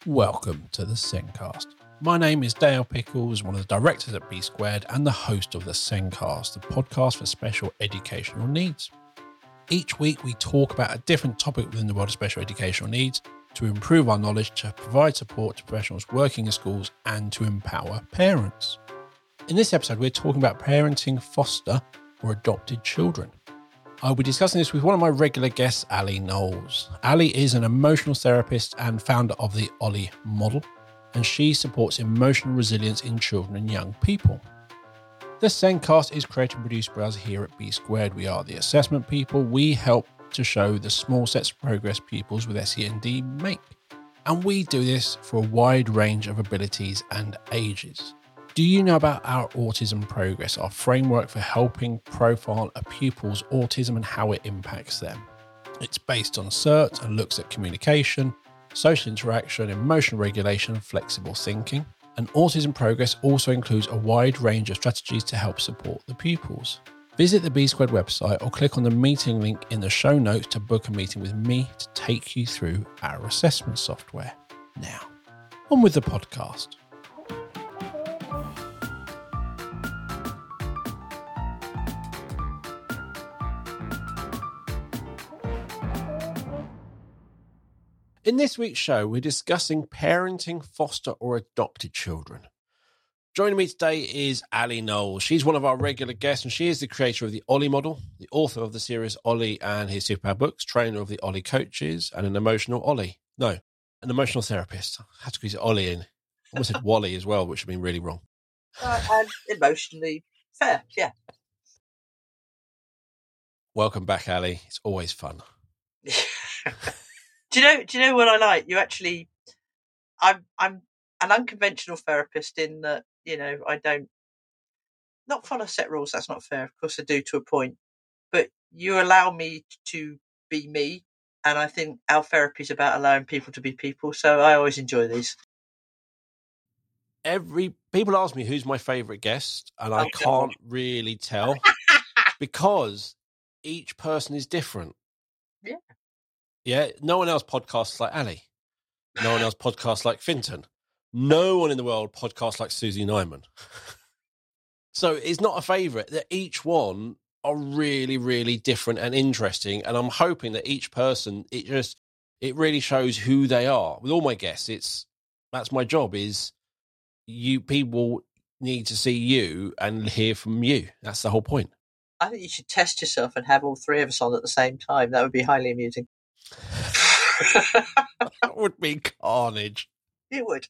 Welcome to the Sencast. My name is Dale Pickles, one of the directors at B Squared and the host of the Sencast, the podcast for special educational needs. Each week we talk about a different topic within the world of special educational needs to improve our knowledge, to provide support to professionals working in schools and to empower parents. In this episode we're talking about parenting foster or adopted children. I'll be discussing this with one of my regular guests, Ali Knowles. Ali is an emotional therapist and founder of the Ollie model, and she supports emotional resilience in children and young people. The Sencast is created and produced by us here at B Squared. We are the assessment people. We help to show the small sets of progress pupils with SEND make. And we do this for a wide range of abilities and ages. Do you know about our Autism Progress, our framework for helping profile a pupil's autism and how it impacts them? It's based on CERT and looks at communication, social interaction, emotional regulation, and flexible thinking. And Autism Progress also includes a wide range of strategies to help support the pupils. Visit the B Squared website or click on the meeting link in the show notes to book a meeting with me to take you through our assessment software. Now, on with the podcast. In this week's show, we're discussing parenting foster or adopted children. Joining me today is Ali Knowles. She's one of our regular guests, and she is the creator of the Ollie model, the author of the series Ollie and his Superpower books, trainer of the Ollie coaches, and an emotional therapist. I had to squeeze Ollie in. I almost said Wally as well, which would have been really wrong. And emotionally fair, yeah. Welcome back, Ali. It's always fun. Do you know what I like? I'm an unconventional therapist in that, I don't not follow set rules. That's not fair. Of course I do to a point, but you allow me to be me. And I think our therapy is about allowing people to be people. So I always enjoy these. People ask me who's my favorite guest, and I can't really tell because each person is different. Yeah. Yeah, no one else podcasts like Ali. No one else podcasts like Finton. No one in the world podcasts like Susie Nyman. So it's not a favourite. That each one are really, really different and interesting. And I'm hoping that each person, it really shows who they are. With all my guests, that's my job. Is you people need to see you and hear from you. That's the whole point. I think you should test yourself and have all three of us on at the same time. That would be highly amusing. That would be carnage. It would.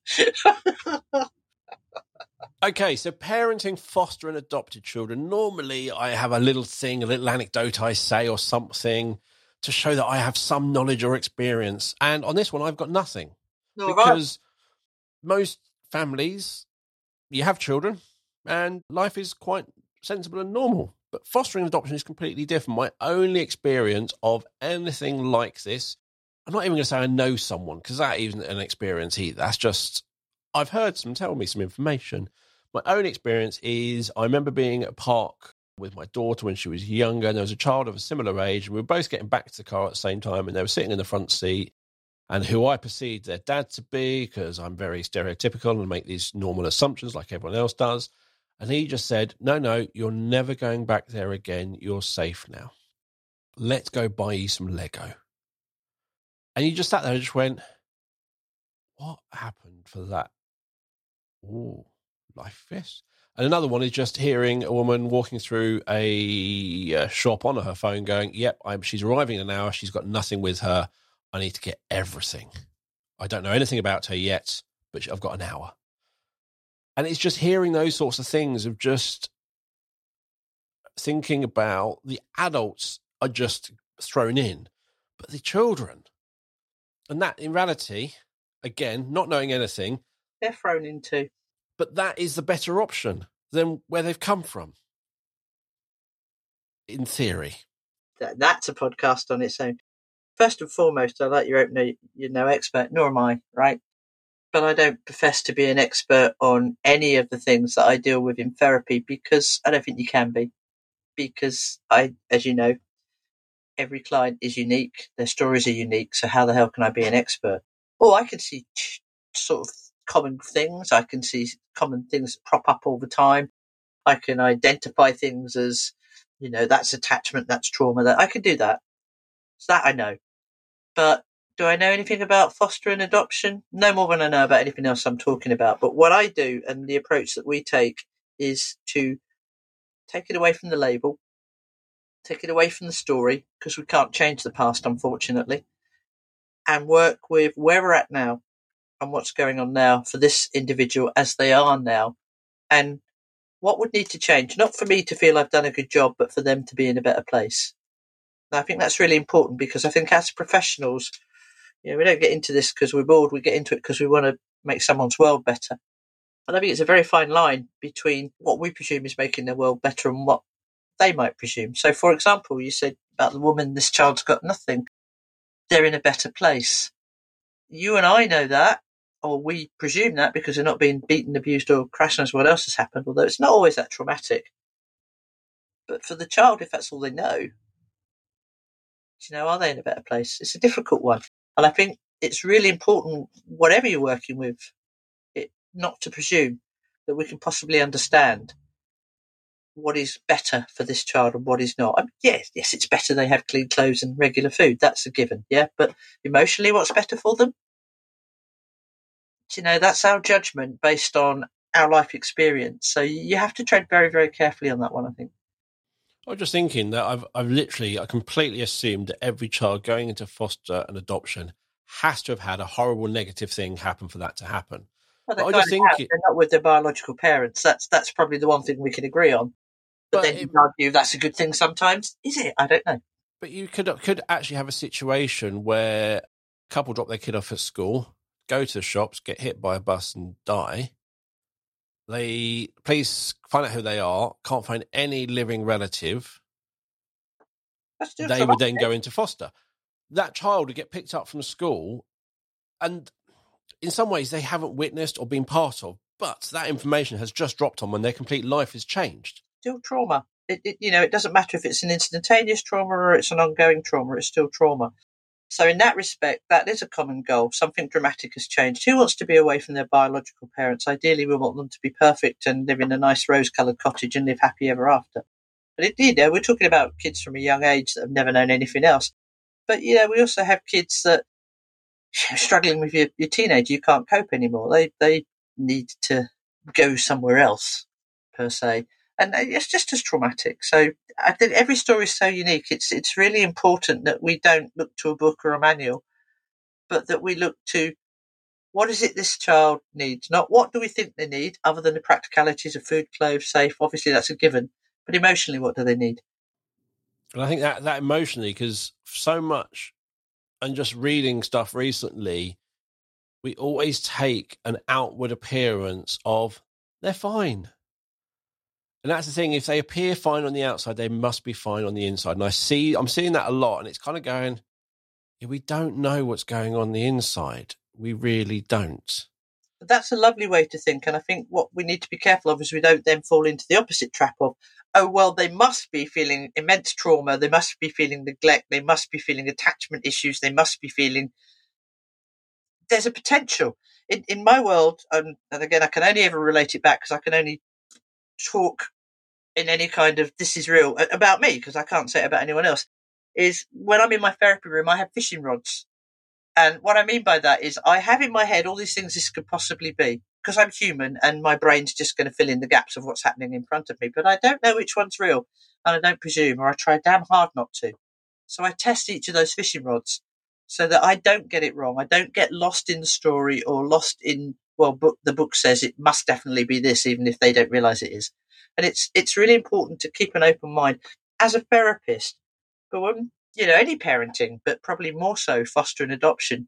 Okay, so parenting foster and adopted children. Normally I have a little anecdote I say or something to show that I have some knowledge or experience. And on this one, I've got nothing. Because most families, you have children and life is quite sensible and normal. But fostering and adoption is completely different. My only experience of anything like this, I'm not even going to say I know someone, because that isn't an experience either. That's just, I've heard some tell me some information. My own experience is I remember being at a park with my daughter when she was younger, and there was a child of a similar age, and we were both getting back to the car at the same time, and they were sitting in the front seat, and who I perceived their dad to be, because I'm very stereotypical and make these normal assumptions like everyone else does. And he just said, no, you're never going back there again. You're safe now. Let's go buy you some Lego. And he just sat there and just went, what happened for that? Oh, life this. And another one is just hearing a woman walking through a shop on her phone going, yep, she's arriving in an hour. She's got nothing with her. I need to get everything. I don't know anything about her yet, but I've got an hour. And it's just hearing those sorts of things of just thinking about the adults are just thrown in, but the children. And that, in reality, again, not knowing anything, they're thrown in too. But that is the better option than where they've come from, in theory. That's a podcast on its own. First and foremost, I like your opener, you're no expert, nor am I, right? But I don't profess to be an expert on any of the things that I deal with in therapy, because I don't think you can be. Because as you know, every client is unique. Their stories are unique. So how the hell can I be an expert? All I can see sort of common things. I can see common things that crop up all the time. I can identify things as, that's attachment, that's trauma. That I can do that. So that I know. But do I know anything about foster and adoption? No more than I know about anything else I'm talking about. But what I do, and the approach that we take, is to take it away from the label, take it away from the story, because we can't change the past, unfortunately, and work with where we're at now and what's going on now for this individual as they are now, and what would need to change, not for me to feel I've done a good job, but for them to be in a better place. And I think that's really important, because I think as professionals, we don't get into this because we're bored. We get into it because we want to make someone's world better. And I think it's a very fine line between what we presume is making their world better and what they might presume. So, for example, you said about the woman, this child's got nothing. They're in a better place. You and I know that, or we presume that, because they're not being beaten, abused, or crashed as what else has happened, although it's not always that traumatic. But for the child, if that's all they know, are they in a better place? It's a difficult one. And I think it's really important, whatever you're working with, not to presume that we can possibly understand what is better for this child and what is not. Yes, it's better they have clean clothes and regular food. That's a given, yeah? But emotionally, what's better for them? That's our judgment based on our life experience. So you have to tread very, very carefully on that one, I think. I was just thinking that I completely assumed that every child going into foster and adoption has to have had a horrible negative thing happen for that to happen. Well, they're not with their biological parents. That's probably the one thing we can agree on. But then you argue that's a good thing sometimes. Is it? I don't know. But you could actually have a situation where a couple drop their kid off at school, go to the shops, get hit by a bus and die. The police find out who they are, can't find any living relative. They would then go into foster. That child would get picked up from school, and in some ways they haven't witnessed or been part of, but that information has just dropped on when their complete life has changed. Still trauma. It doesn't matter if it's an instantaneous trauma or it's an ongoing trauma, it's still trauma. So in that respect, that is a common goal. Something dramatic has changed. Who wants to be away from their biological parents? Ideally, we want them to be perfect and live in a nice rose-coloured cottage and live happy ever after. But we're talking about kids from a young age that have never known anything else. But, we also have kids that are struggling with your teenager. You can't cope anymore. They need to go somewhere else, per se. And it's just as traumatic. So I think every story is so unique. It's really important that we don't look to a book or a manual, but that we look to what is it this child needs, not what do we think they need, other than the practicalities of food, clothes, safe. Obviously, that's a given. But emotionally, what do they need? And I think that emotionally, because so much, and just reading stuff recently, we always take an outward appearance of they're fine. And that's the thing, if they appear fine on the outside, they must be fine on the inside. And I'm seeing that a lot, and it's kind of going, we don't know what's going on the inside. We really don't. But that's a lovely way to think. And I think what we need to be careful of is we don't then fall into the opposite trap of, oh, well, they must be feeling immense trauma. They must be feeling neglect. They must be feeling attachment issues. They must be feeling... There's a potential. In my world, and again, I can only ever relate it back because I can only talk in any kind of this is real about me, because I can't say it about anyone else, is when I'm in my therapy room, I have fishing rods. And what I mean by that is I have in my head all these things this could possibly be, because I'm human and my brain's just going to fill in the gaps of what's happening in front of me. But I don't know which one's real, and I don't presume, or I try damn hard not to. So I test each of those fishing rods so that I don't get it wrong. I don't get lost in the story or lost in, the book says it must definitely be this, even if they don't realise it is. And it's really important to keep an open mind as a therapist. But when, any parenting, but probably more so foster and adoption,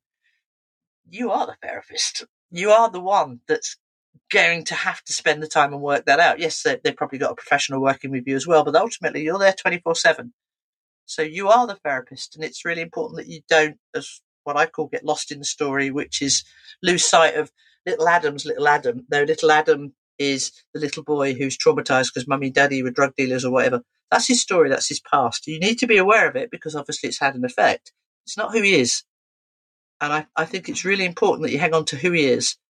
you are the therapist. You are the one that's going to have to spend the time and work that out. Yes, they've probably got a professional working with you as well, but ultimately you're there 24/7. So you are the therapist, and it's really important that you don't, as what I call, get lost in the story, which is lose sight of little Adam's little Adam. No, little Adam is the little boy who's traumatized because mummy and daddy were drug dealers or whatever. That's his story. That's his past. You need to be aware of it because obviously it's had an effect. It's not who he is. And I think it's really important that you hang on to who he is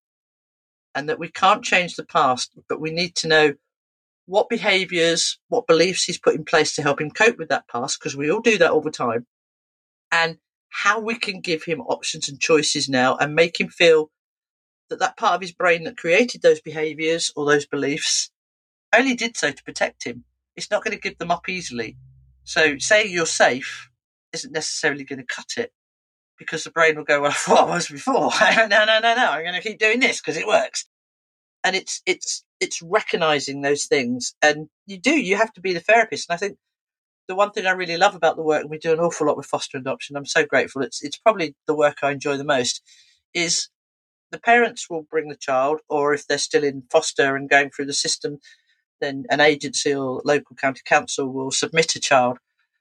and that we can't change the past, but we need to know what behaviours, what beliefs he's put in place to help him cope with that past, because we all do that all the time, and how we can give him options and choices now and make him feel that that part of his brain that created those behaviours or those beliefs only did so to protect him. It's not going to give them up easily. So saying you're safe isn't necessarily going to cut it, because the brain will go, well, what I was before. No, I'm going to keep doing this because it works. And it's recognising those things. And you have to be the therapist. And I think the one thing I really love about the work, and we do an awful lot with foster adoption, I'm so grateful, it's probably the work I enjoy the most, is the parents will bring the child, or if they're still in foster and going through the system, then an agency or local county council will submit a child.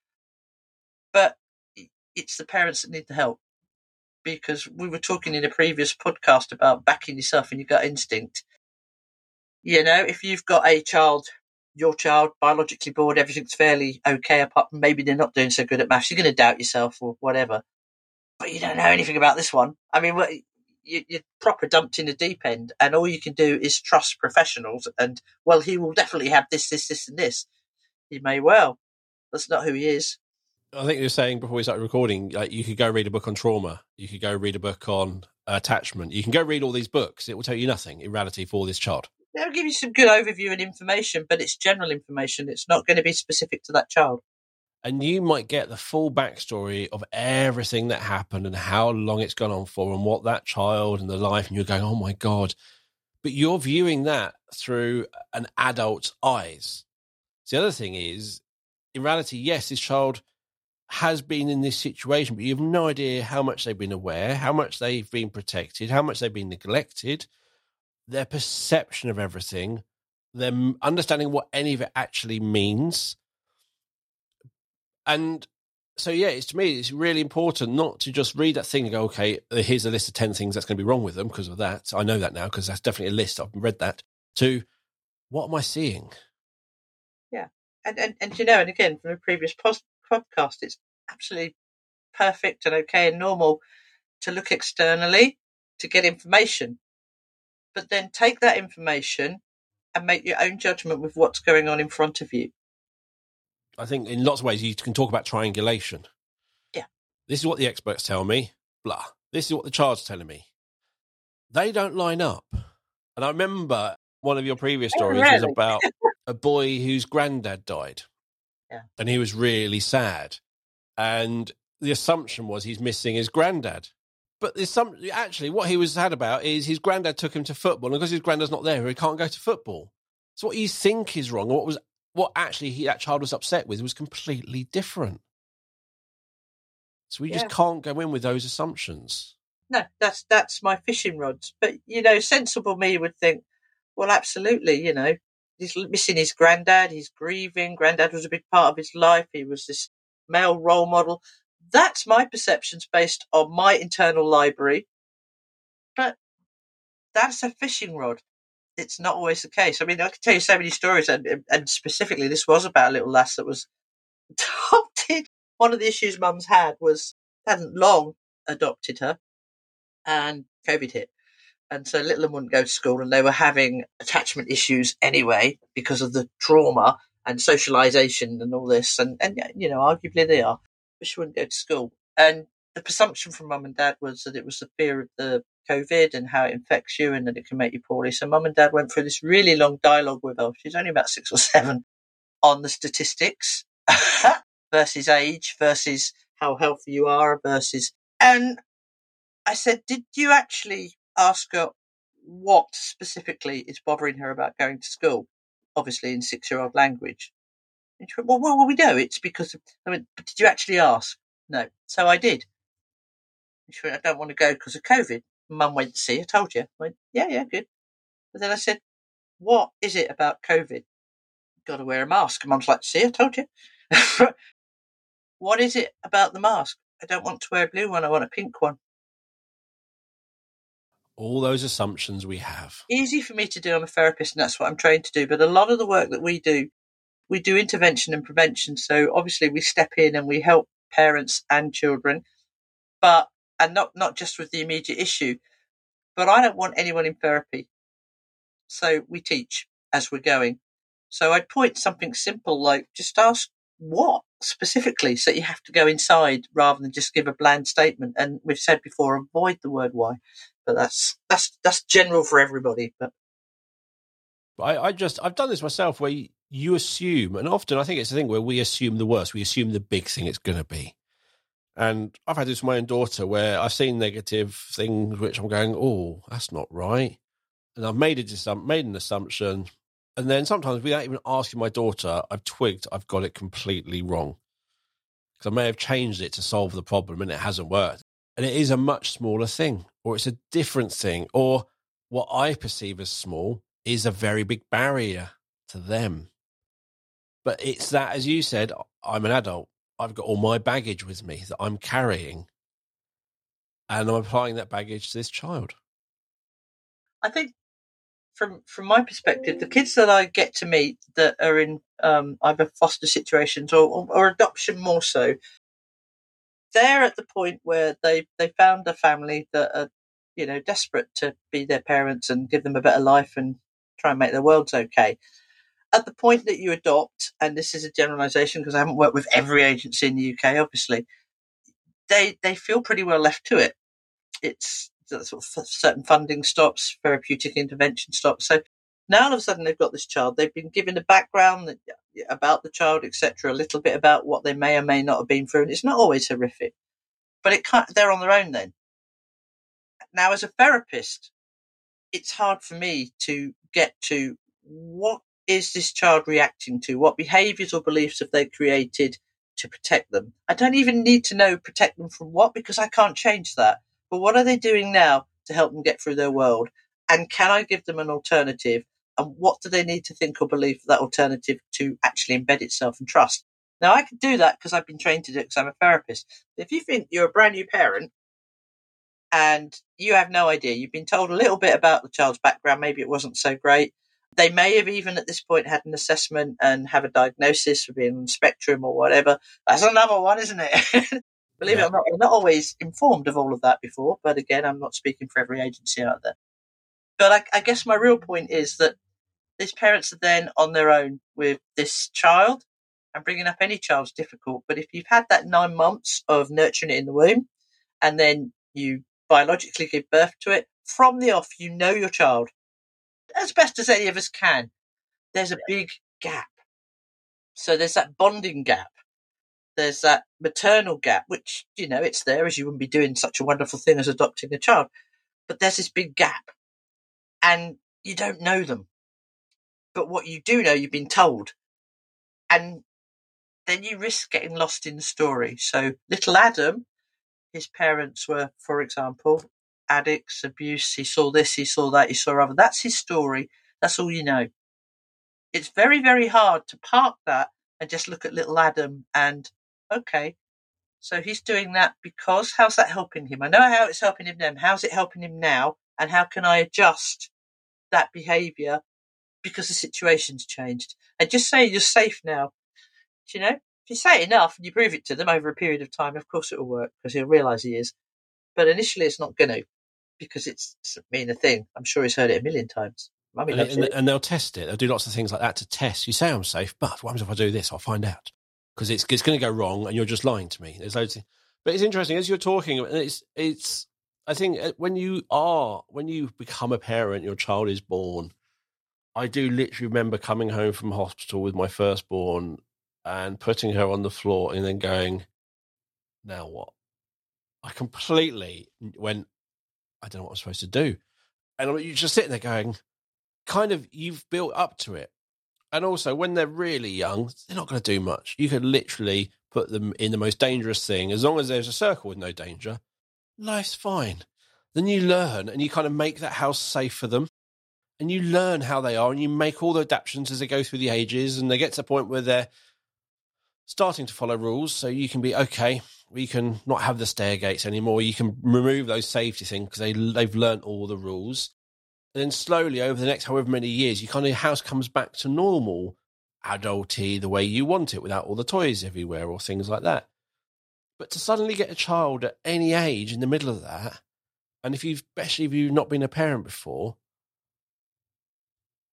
But it's the parents that need the help, because we were talking in a previous podcast about backing yourself in your gut instinct. You know, if you've got a child, your child, biologically born, everything's fairly okay, apart from maybe they're not doing so good at maths, you're going to doubt yourself or whatever. But you don't know anything about this one. I mean, you're proper dumped in the deep end, and all you can do is trust professionals. And, well, he will definitely have this, and this. He may well. That's not who he is. I think you were saying before we started recording, like, you could go read a book on trauma. You could go read a book on attachment. You can go read all these books. It will tell you nothing in reality for this child. They'll give you some good overview and information, but it's general information. It's not going to be specific to that child. And you might get the full backstory of everything that happened and how long it's gone on for and what that child and the life, and you're going, oh my God. But you're viewing that through an adult's eyes. So the other thing is, in reality, yes, this child has been in this situation, but you have no idea how much they've been aware, how much they've been protected, how much they've been neglected, their perception of everything, them understanding what any of it actually means. And so, yeah, to me, it's really important not to just read that thing and go, okay, here's a list of 10 things that's going to be wrong with them because of that. I know that now because that's definitely a list. I've read that. To what am I seeing? Yeah. And you know, and again, from a previous podcast, it's absolutely perfect and okay and normal to look externally to get information, but then take that information and make your own judgment with what's going on in front of you. I think in lots of ways you can talk about triangulation. Yeah. This is what the experts tell me, blah. This is what the child's telling me. They don't line up. And I remember one of your previous stories was about a boy whose granddad died. Yeah. And he was really sad. And the assumption was he's missing his granddad. But actually what he was sad about is his granddad took him to football, and because his granddad's not there, he can't go to football. So what you think is wrong, and what actually that child was upset with was completely different. So we just can't go in with those assumptions. No, that's my fishing rods. But, you know, sensible me would think, well, absolutely, you know, he's missing his granddad, he's grieving. Granddad was a big part of his life. He was this male role model. That's my perceptions based on my internal library. But that's a fishing rod. It's not always the case. I mean, I could tell you so many stories, and specifically this was about a little lass that was adopted. One of the issues Mum's hadn't long adopted her, and COVID hit. And so little one wouldn't go to school, and they were having attachment issues anyway because of the trauma and socialisation and all this. And you know, arguably they are, but she wouldn't go to school. And the presumption from Mum and Dad was that it was the fear of the COVID and how it infects you and that it can make you poorly. So Mum and Dad went through this really long dialogue with her. She's only about 6 or 7, on the statistics versus age versus how healthy you are versus. And I said, did you actually ask her what specifically is bothering her about going to school? Obviously in 6-year-old language. And she went, well, we know it's because of, I mean, but did you actually ask? No. So I did. And she went, I don't want to go because of COVID. Mum went to see, I told you. I went, yeah, good. But then I said, what is it about COVID? Got to wear a mask. Mum's like, see, I told you. What is it about the mask? I don't want to wear a blue one. I want a pink one. All those assumptions we have. Easy for me to do. I'm a therapist and that's what I'm trained to do. But a lot of the work that we do intervention and prevention. So obviously we step in and we help parents and children, and not just with the immediate issue. But I don't want anyone in therapy So we teach as we're going. So I'd point something simple like just ask what specifically, so you have to go inside rather than just give a bland statement. And we've said before, avoid the word why, but that's general for everybody. But I've done this myself where you assume, and often I think it's the thing where we assume the worst. We assume the big thing it's going to be. And I've had this with my own daughter where I've seen negative things which I'm going, oh, that's not right. And I've made an assumption. And then sometimes without even asking my daughter, I've twigged I've got it completely wrong. Because I may have changed it to solve the problem and it hasn't worked. And it is a much smaller thing, or it's a different thing, or what I perceive as small is a very big barrier to them. But it's that, as you said, I'm an adult. I've got all my baggage with me that I'm carrying. And I'm applying that baggage to this child. I think from my perspective, the kids that I get to meet that are in either foster situations or adoption more so, they're at the point where they found a family that are, desperate to be their parents and give them a better life and try and make their worlds okay. At the point that you adopt, and this is a generalisation because I haven't worked with every agency in the UK, obviously, they feel pretty well left to it. It's sort of certain funding stops, therapeutic intervention stops. So now all of a sudden they've got this child. They've been given a background about the child, etc., a little bit about what they may or may not have been through, and it's not always horrific, but they're on their own then. Now, as a therapist, it's hard for me to get to what is this child reacting to? What behaviours or beliefs have they created to protect them? I don't even need to know protect them from what, because I can't change that. But what are they doing now to help them get through their world? And can I give them an alternative? And what do they need to think or believe for that alternative to actually embed itself and trust? Now, I can do that because I've been trained to do it because I'm a therapist. If you think you're a brand new parent and you have no idea, you've been told a little bit about the child's background, maybe it wasn't so great. They may have even at this point had an assessment and have a diagnosis for being on the spectrum or whatever. That's another one, isn't it? Believe it or not, I'm not always informed of all of that before. But again, I'm not speaking for every agency out there. But I guess my real point is that these parents are then on their own with this child, and bringing up any child's difficult. But if you've had that 9 months of nurturing it in the womb and then you biologically give birth to it, from the off, you know your child as best as any of us can. There's a big gap. So there's that bonding gap. There's that maternal gap, which, it's there, as you wouldn't be doing such a wonderful thing as adopting a child. But there's this big gap. And you don't know them. But what you do know, you've been told. And then you risk getting lost in the story. So little Adam, his parents were, for example, addicts, abuse. He saw this, he saw that, he saw other. That's his story. That's all you know. It's very, very hard to park that and just look at little Adam and, okay, so he's doing that because how's that helping him? I know how it's helping him then. How's it helping him now? And how can I adjust that behaviour because the situation's changed? And just say you're safe now. If you say it enough and you prove it to them over a period of time, of course it will work because he'll realise he is. But initially it's not going to, because it's mean a thing. I'm sure he's heard it a million times. Mummy loves it. And they'll test it. They'll do lots of things like that to test. You say I'm safe, but what happens if I do this? I'll find out. Because it's going to go wrong and you're just lying to me. There's loads of things. But it's interesting, as you're talking, it's I think when you become a parent, your child is born. I do literally remember coming home from hospital with my firstborn and putting her on the floor and then going, now what? I completely went, I don't know what I'm supposed to do. And you're just sitting there going, kind of, you've built up to it. And also, when they're really young, they're not going to do much. You could literally put them in the most dangerous thing. As long as there's a circle with no danger, life's fine. Then you learn and you kind of make that house safe for them. And you learn how they are and you make all the adaptations as they go through the ages. And they get to a point where they're starting to follow rules. So you can be, okay, we can not have the stair gates anymore. You can remove those safety things because they've learnt all the rules. And then slowly over the next however many years, your house comes back to normal, adulty, the way you want it, without all the toys everywhere or things like that. But to suddenly get a child at any age in the middle of that, and especially if you've not been a parent before,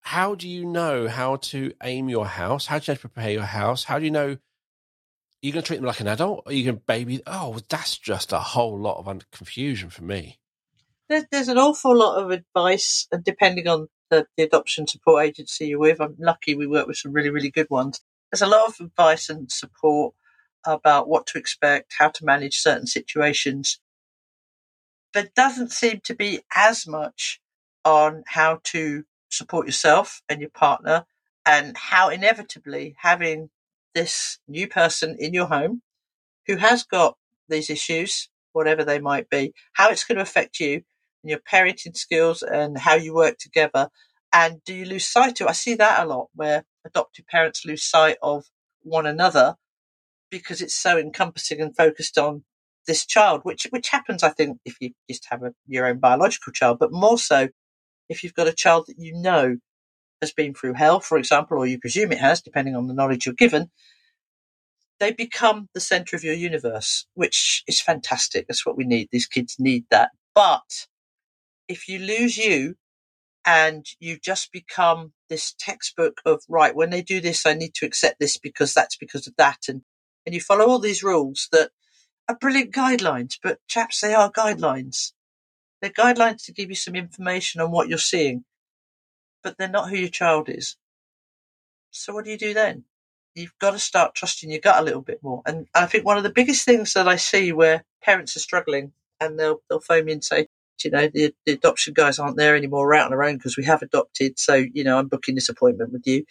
how do you know how to aim your house? How do you know to prepare your house? How do you know you're going to treat them like an adult? Or are you going to baby? Oh, that's just a whole lot of confusion for me. There's an awful lot of advice, and depending on the adoption support agency you're with, I'm lucky we work with some really, really good ones. There's a lot of advice and support about what to expect, how to manage certain situations. There doesn't seem to be as much on how to support yourself and your partner, and how inevitably having this new person in your home who has got these issues, whatever they might be, how it's going to affect you and your parenting skills and how you work together. And do you lose sight of? I see that a lot where adoptive parents lose sight of one another because it's so encompassing and focused on this child, which happens, I think, if you just have your own biological child, but more so if you've got a child that you know has been through hell, for example, or you presume it has, depending on the knowledge you're given. They become the center of your universe, which is fantastic. That's what we need. These kids need that. But if you lose you and you just become this textbook of, right, when they do this, I need to accept this because that's because of that. And you follow all these rules that are brilliant guidelines, but chaps, they are guidelines. They're guidelines to give you some information on what you're seeing, but they're not who your child is. So what do you do then? You've got to start trusting your gut a little bit more. And I think one of the biggest things that I see where parents are struggling, and they'll phone me and say, the adoption guys aren't there anymore. We're out on our own because we have adopted. So, I'm booking this appointment with you.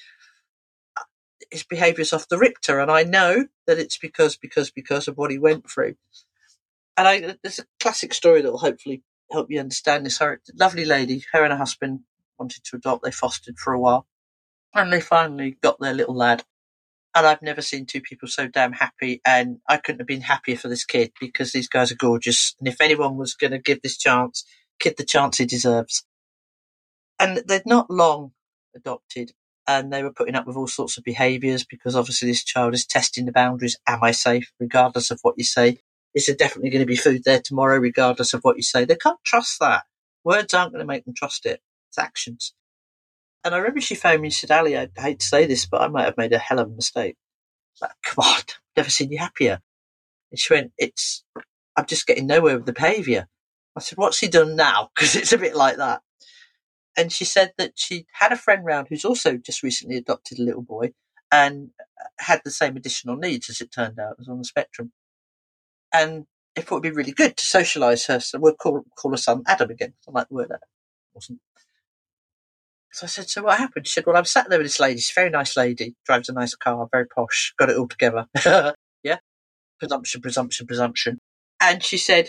His behaviour's off the Richter. And I know that it's because of what he went through. And there's a classic story that will hopefully help you understand this. Her lovely lady, her and her husband wanted to adopt. They fostered for a while. And they finally got their little lad. And I've never seen two people so damn happy. And I couldn't have been happier for this kid because these guys are gorgeous. And if anyone was going to give this kid the chance he deserves. And they'd not long adopted. And they were putting up with all sorts of behaviours because obviously this child is testing the boundaries. Am I safe? Regardless of what you say. Is there definitely going to be food there tomorrow? Regardless of what you say. They can't trust that. Words aren't going to make them trust it. It's actions. And I remember she phoned me and said, Ali, I hate to say this, but I might have made a hell of a mistake. Like, come on, I've never seen you happier. And she went, I'm just getting nowhere with the behaviour. I said, what's he done now? Because it's a bit like that. And she said that she had a friend round who's also just recently adopted a little boy and had the same additional needs, as it turned out, as on the spectrum. And it thought it would be really good to socialise her. So we'll call her son Adam again. I like the word Adam. Wasn't. So I said, so what happened? She said, well, I'm sat there with this lady. She's a very nice lady, drives a nice car, very posh, got it all together. Yeah. Presumption. And she said,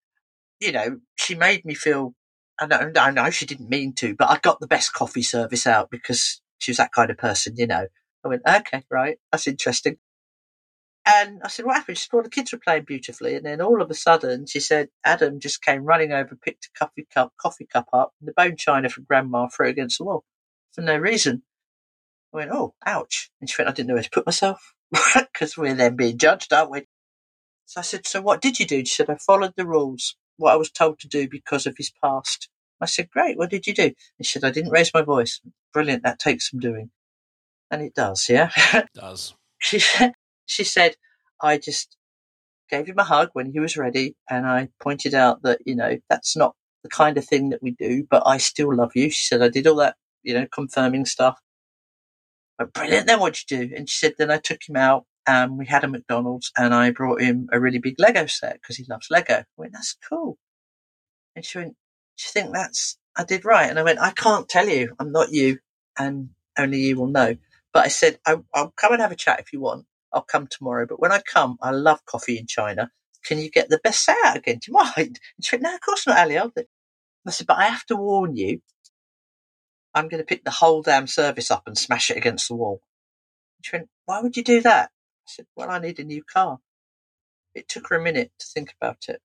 she made me feel, I know she didn't mean to, but I got the best coffee service out because she was that kind of person, I went, okay, right. That's interesting. And I said, what happened? She said, well, the kids were playing beautifully. And then all of a sudden, she said, Adam just came running over, picked a coffee cup up, and the bone china from Grandma threw it against the wall for no reason. I went, oh, ouch. And she went, I didn't know where to put myself because we're then being judged, aren't we? So I said, so what did you do? She said, I followed the rules, what I was told to do because of his past. I said, great, what did you do? And she said, I didn't raise my voice. Brilliant, that takes some doing. And it does, yeah? It does. She said, I just gave him a hug when he was ready, and I pointed out that, that's not the kind of thing that we do, but I still love you. She said, I did all that, confirming stuff. But brilliant, then what'd you do? And she said, then I took him out, and we had a McDonald's, and I brought him a really big Lego set because he loves Lego. I went, that's cool. And she went, do you think I did right? And I went, I can't tell you. I'm not you, and only you will know. But I said, I'll come and have a chat if you want. I'll come tomorrow. But when I come, I love coffee in China. Can you get the best set out again? Do you mind? And she went, no, of course not, Ali. I said, but I have to warn you, I'm going to pick the whole damn service up and smash it against the wall. And she went, why would you do that? I said, well, I need a new car. It took her a minute to think about it.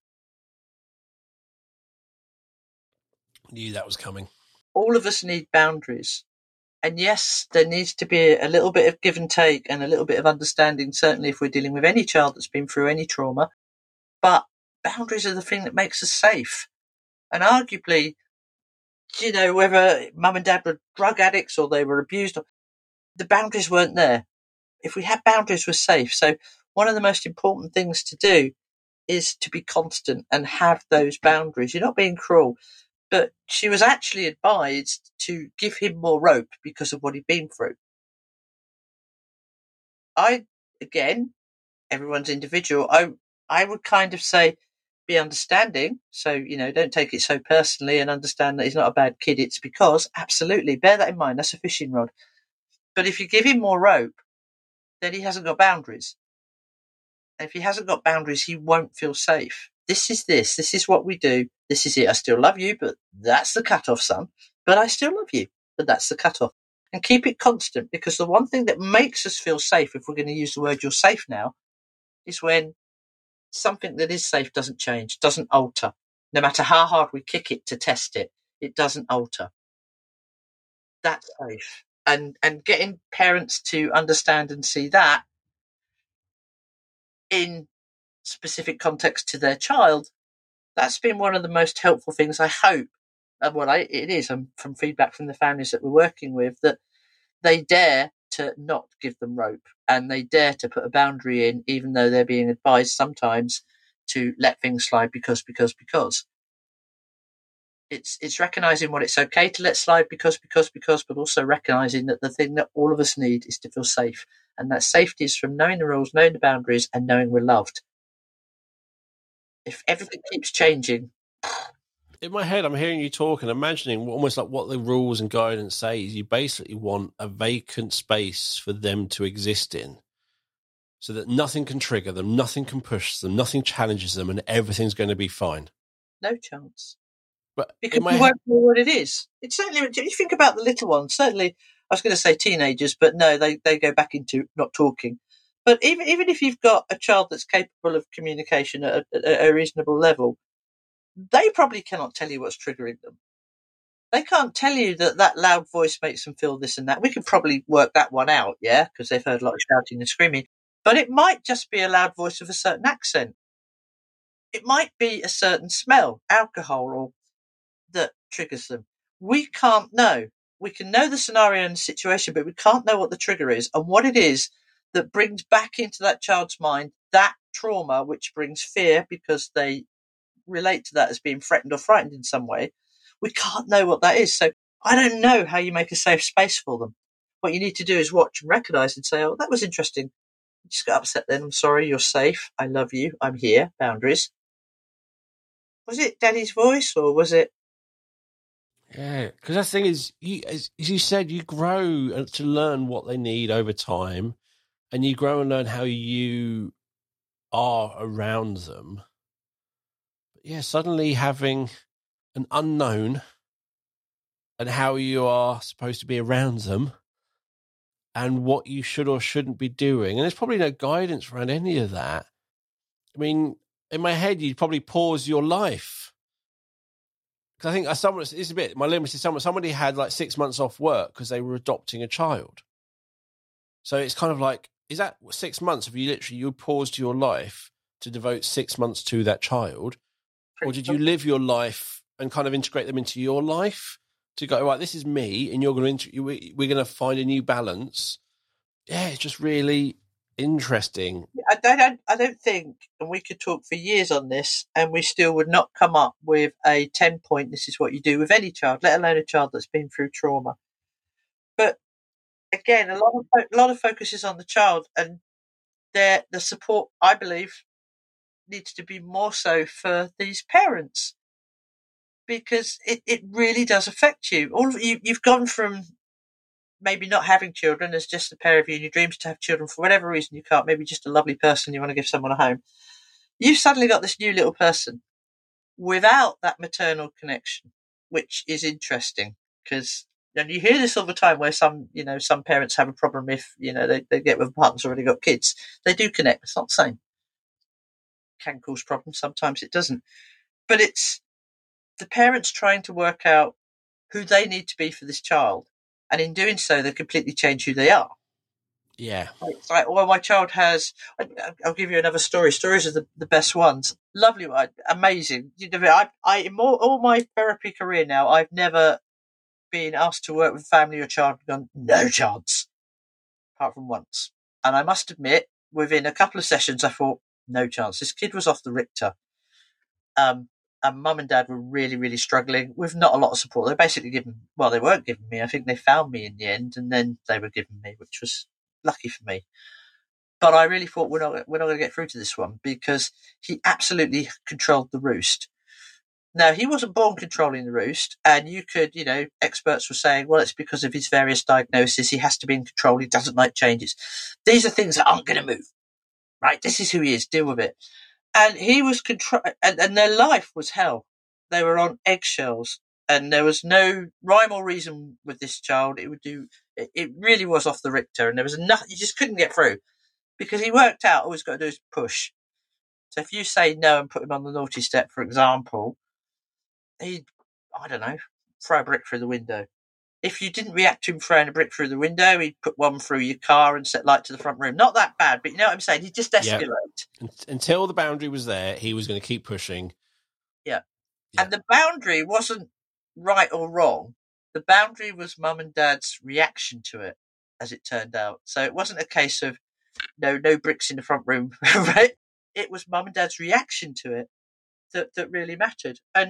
Knew that was coming. All of us need boundaries. And yes, there needs to be a little bit of give and take and a little bit of understanding, certainly if we're dealing with any child that's been through any trauma. But boundaries are the thing that makes us safe. And arguably, you know, whether mum and dad were drug addicts or they were abused, the boundaries weren't there. If we had boundaries, we're safe. So one of the most important things to do is to be constant and have those boundaries. You're not being cruel, but she was actually advised to give him more rope because of what he'd been through. Again, everyone's individual. I would kind of say be understanding. So, you know, don't take it so personally and understand that he's not a bad kid. It's because, absolutely, bear that in mind. That's a fishing rod. But if you give him more rope, then he hasn't got boundaries. And if he hasn't got boundaries, he won't feel safe. This is what we do. This is it. I still love you, but that's the cutoff, son. But I still love you, but that's the cutoff. And keep it constant, because the one thing that makes us feel safe, if we're going to use the word you're safe now, is when something that is safe doesn't change, doesn't alter. No matter how hard we kick it to test it, it doesn't alter. That's safe. And getting parents to understand and see that in specific context to their child, that's been one of the most helpful things, I hope. It is from feedback from the families that we're working with, that they dare to not give them rope and they dare to put a boundary in, even though they're being advised sometimes to let things slide because. It's recognizing what it's okay to let slide because, but also recognizing that the thing that all of us need is to feel safe. And that safety is from knowing the rules, knowing the boundaries, and knowing we're loved. If everything keeps changing. In my head, I'm hearing you talk and imagining almost like what the rules and guidance say is you basically want a vacant space for them to exist in so that nothing can trigger them, nothing can push them, nothing challenges them, and everything's going to be fine. No chance. But because you won't know what it is. It's certainly, if you think about the little ones, certainly, I was going to say teenagers, but no, they go back into not talking. But even if you've got a child that's capable of communication at a reasonable level, they probably cannot tell you what's triggering them. They can't tell you that loud voice makes them feel this and that. We could probably work that one out, yeah, because they've heard a lot of shouting and screaming. But it might just be a loud voice with a certain accent. It might be a certain smell, alcohol, or that triggers them. We can't know. We can know the scenario and the situation, but we can't know what the trigger is and what it is that brings back into that child's mind that trauma, which brings fear because they relate to that as being threatened or frightened in some way. We can't know what that is. So I don't know how you make a safe space for them. What you need to do is watch and recognize and say, oh, that was interesting. You just got upset then. I'm sorry. You're safe. I love you. I'm here. Boundaries. Was it Daddy's voice or was it? Yeah, because the thing is, as you said, you grow to learn what they need over time, and you grow and learn how you are around them. But yeah, suddenly having an unknown and how you are supposed to be around them and what you should or shouldn't be doing. And there's probably no guidance around any of that. I mean, in my head, you'd probably pause your life. Because I think it's a bit, my limit is somebody had like 6 months off work because they were adopting a child. So it's kind of like, is that 6 months? Have you paused your life to devote 6 months to that child? Or did you live your life and kind of integrate them into your life to go, right, this is me and we're going to find a new balance? Yeah, it's just really interesting. I don't think, and we could talk for years on this, and we still would not come up with a 10-point, this is what you do with any child, let alone a child that's been through trauma. But again, a lot of focus is on the child, and the support, I believe, needs to be more so for these parents, because it really does affect you. You've gone from maybe not having children as just a pair of you in your dreams to have children for whatever reason you can't, maybe just a lovely person you want to give someone a home. You've suddenly got this new little person without that maternal connection, which is interesting because, and you hear this all the time where some parents have a problem if, they get with a partner who's already got kids. They do connect. It's not the same. It can cause problems. Sometimes it doesn't. But it's the parents trying to work out who they need to be for this child. And in doing so, they completely change who they are. Yeah. It's like, well, my child has, I'll give you another story. Stories are the best ones. Lovely one. Amazing. In all my therapy career now, I've never being asked to work with family or child and gone, no chance, apart from once. And I must admit, within a couple of sessions, I thought, no chance. This kid was off the Richter. And mum and dad were really, really struggling with not a lot of support. They basically they weren't giving me. I think they found me in the end, and then they were giving me, which was lucky for me. But I really thought we're not going to get through to this one, because he absolutely controlled the roost. Now, he wasn't born controlling the roost, and you could, experts were saying, well, it's because of his various diagnoses. He has to be in control. He doesn't like changes. These are things that aren't going to move, right? This is who he is. Deal with it. And he was and their life was hell. They were on eggshells, and there was no rhyme or reason with this child. It really was off the Richter, and there was nothing, you just couldn't get through, because he worked out all he's got to do is push. So if you say no and put him on the naughty step, for example, he'd, I don't know, throw a brick through the window. If you didn't react to him throwing a brick through the window, he'd put one through your car and set light to the front room. Not that bad, but you know what I'm saying? He'd just escalate. Yep. Until the boundary was there, he was going to keep pushing. Yeah. And the boundary wasn't right or wrong. The boundary was mum and dad's reaction to it, as it turned out. So it wasn't a case of no bricks in the front room, right? It was mum and dad's reaction to it that really mattered. And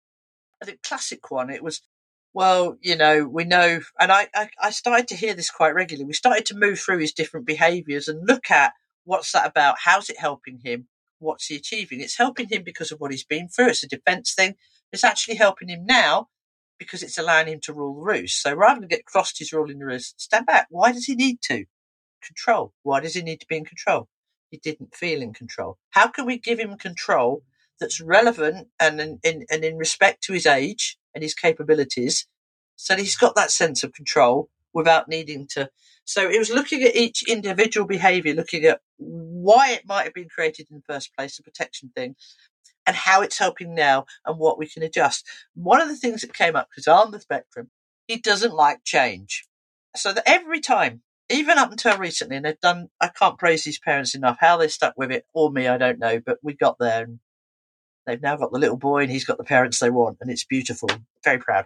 the classic one, it was, well, we know, and I started to hear this quite regularly. We started to move through his different behaviours and look at what's that about, how's it helping him, what's he achieving. It's helping him because of what he's been through. It's a defence thing. It's actually helping him now because it's allowing him to rule the roost. So rather than get crossed his ruling the roost, stand back. Why does he need to? Control. Why does he need to be in control? He didn't feel in control. How can we give him control that's relevant and in respect to his age and his capabilities, so that he's got that sense of control without needing to. So it was looking at each individual behaviour, looking at why it might have been created in the first place, the protection thing, and how it's helping now and what we can adjust. One of the things that came up, because on the spectrum, he doesn't like change. So that every time, even up until recently, and they've done, I can't praise these parents enough, how they stuck with it, or me, I don't know, but we got there, and they've now got the little boy and he's got the parents they want, and it's beautiful. Very proud.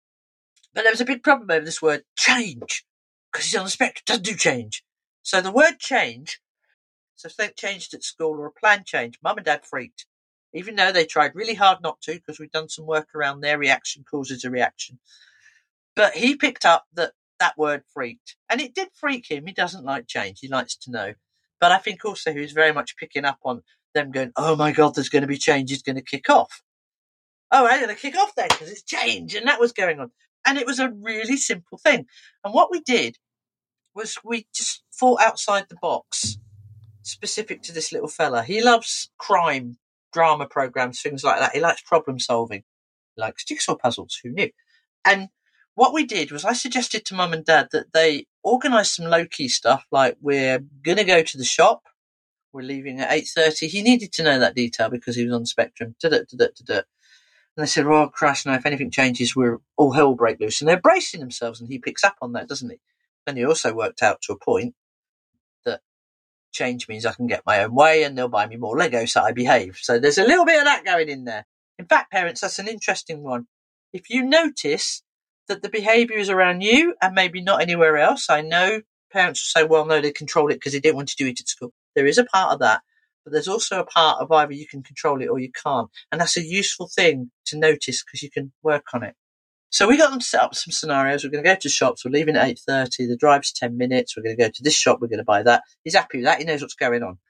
But there was a big problem over this word change, because he's on the spectrum, doesn't do change. So the word change, so think changed at school or a planned change, mum and dad freaked. Even though they tried really hard not to, because we've done some work around their reaction causes a reaction. But he picked up that word freaked. And it did freak him. He doesn't like change. He likes to know. But I think also he was very much picking up on them going, oh my God, there's going to be change. He's going to kick off. Oh, I'm going to kick off then because it's change. And that was going on. And it was a really simple thing. And what we did was we just thought outside the box, specific to this little fella. He loves crime, drama programs, things like that. He likes problem solving. He likes jigsaw puzzles. Who knew? And what we did was I suggested to mum and dad that they organise some low-key stuff, like we're going to go to the shop. We're leaving at 8:30. He needed to know that detail because he was on the spectrum. And they said, oh, Christ, no, if anything changes, we're all hell will break loose. And they're bracing themselves, and he picks up on that, doesn't he? Then he also worked out to a point that change means I can get my own way and they'll buy me more Lego, so I behave. So there's a little bit of that going in there. In fact, parents, that's an interesting one. If you notice that the behaviour is around you and maybe not anywhere else, I know parents will say, well, no, they controlled it because they didn't want to do it at school. There is a part of that. But there's also a part of either you can control it or you can't. And that's a useful thing to notice because you can work on it. So we got them to set up some scenarios. We're going to go to shops. We're leaving at 8:30. The drive's 10 minutes. We're going to go to this shop. We're going to buy that. He's happy with that. He knows what's going on.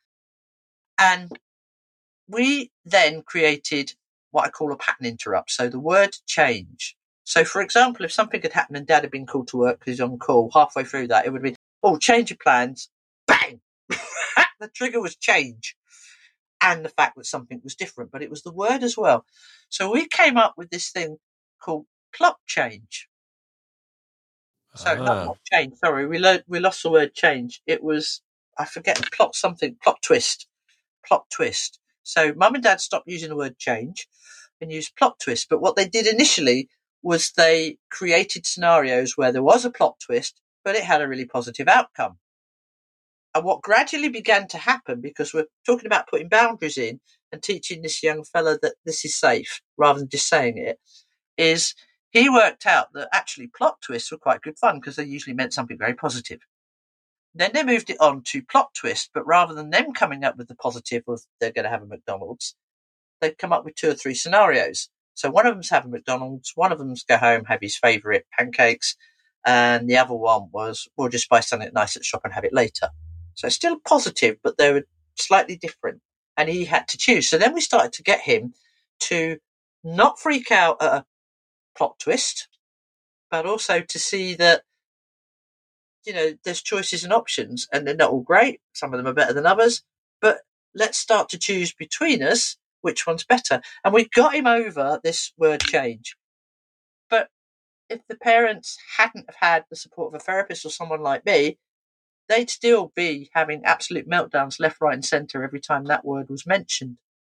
And we then created what I call a pattern interrupt. So the word change. So, for example, if something had happened and Dad had been called to work because he's on call, halfway through that, it would be, oh, change your plans. Bang! The trigger was change. And the fact that something was different, but it was the word as well. So we came up with this thing called plot change. So not change, sorry, we lost the word change. It was, I forget, plot twist. So mum and dad stopped using the word change and used plot twist. But what they did initially was they created scenarios where there was a plot twist, but it had a really positive outcome. And what gradually began to happen, because we're talking about putting boundaries in and teaching this young fella that this is safe rather than just saying it, is he worked out that actually plot twists were quite good fun because they usually meant something very positive. Then they moved it on to plot twist, but rather than them coming up with the positive of they're going to have a McDonald's, they'd come up with 2 or 3 scenarios. So one of them's have a McDonald's, one of them's go home, have his favourite pancakes, and the other one was, we'll just buy something nice at the shop and have it later. So it's still positive, but they were slightly different. And he had to choose. So then we started to get him to not freak out at a plot twist, but also to see that, there's choices and options, and they're not all great. Some of them are better than others, but let's start to choose between us which one's better. And we got him over this word change. But if the parents hadn't have had the support of a therapist or someone like me, they'd still be having absolute meltdowns left, right, and centre every time that word was mentioned.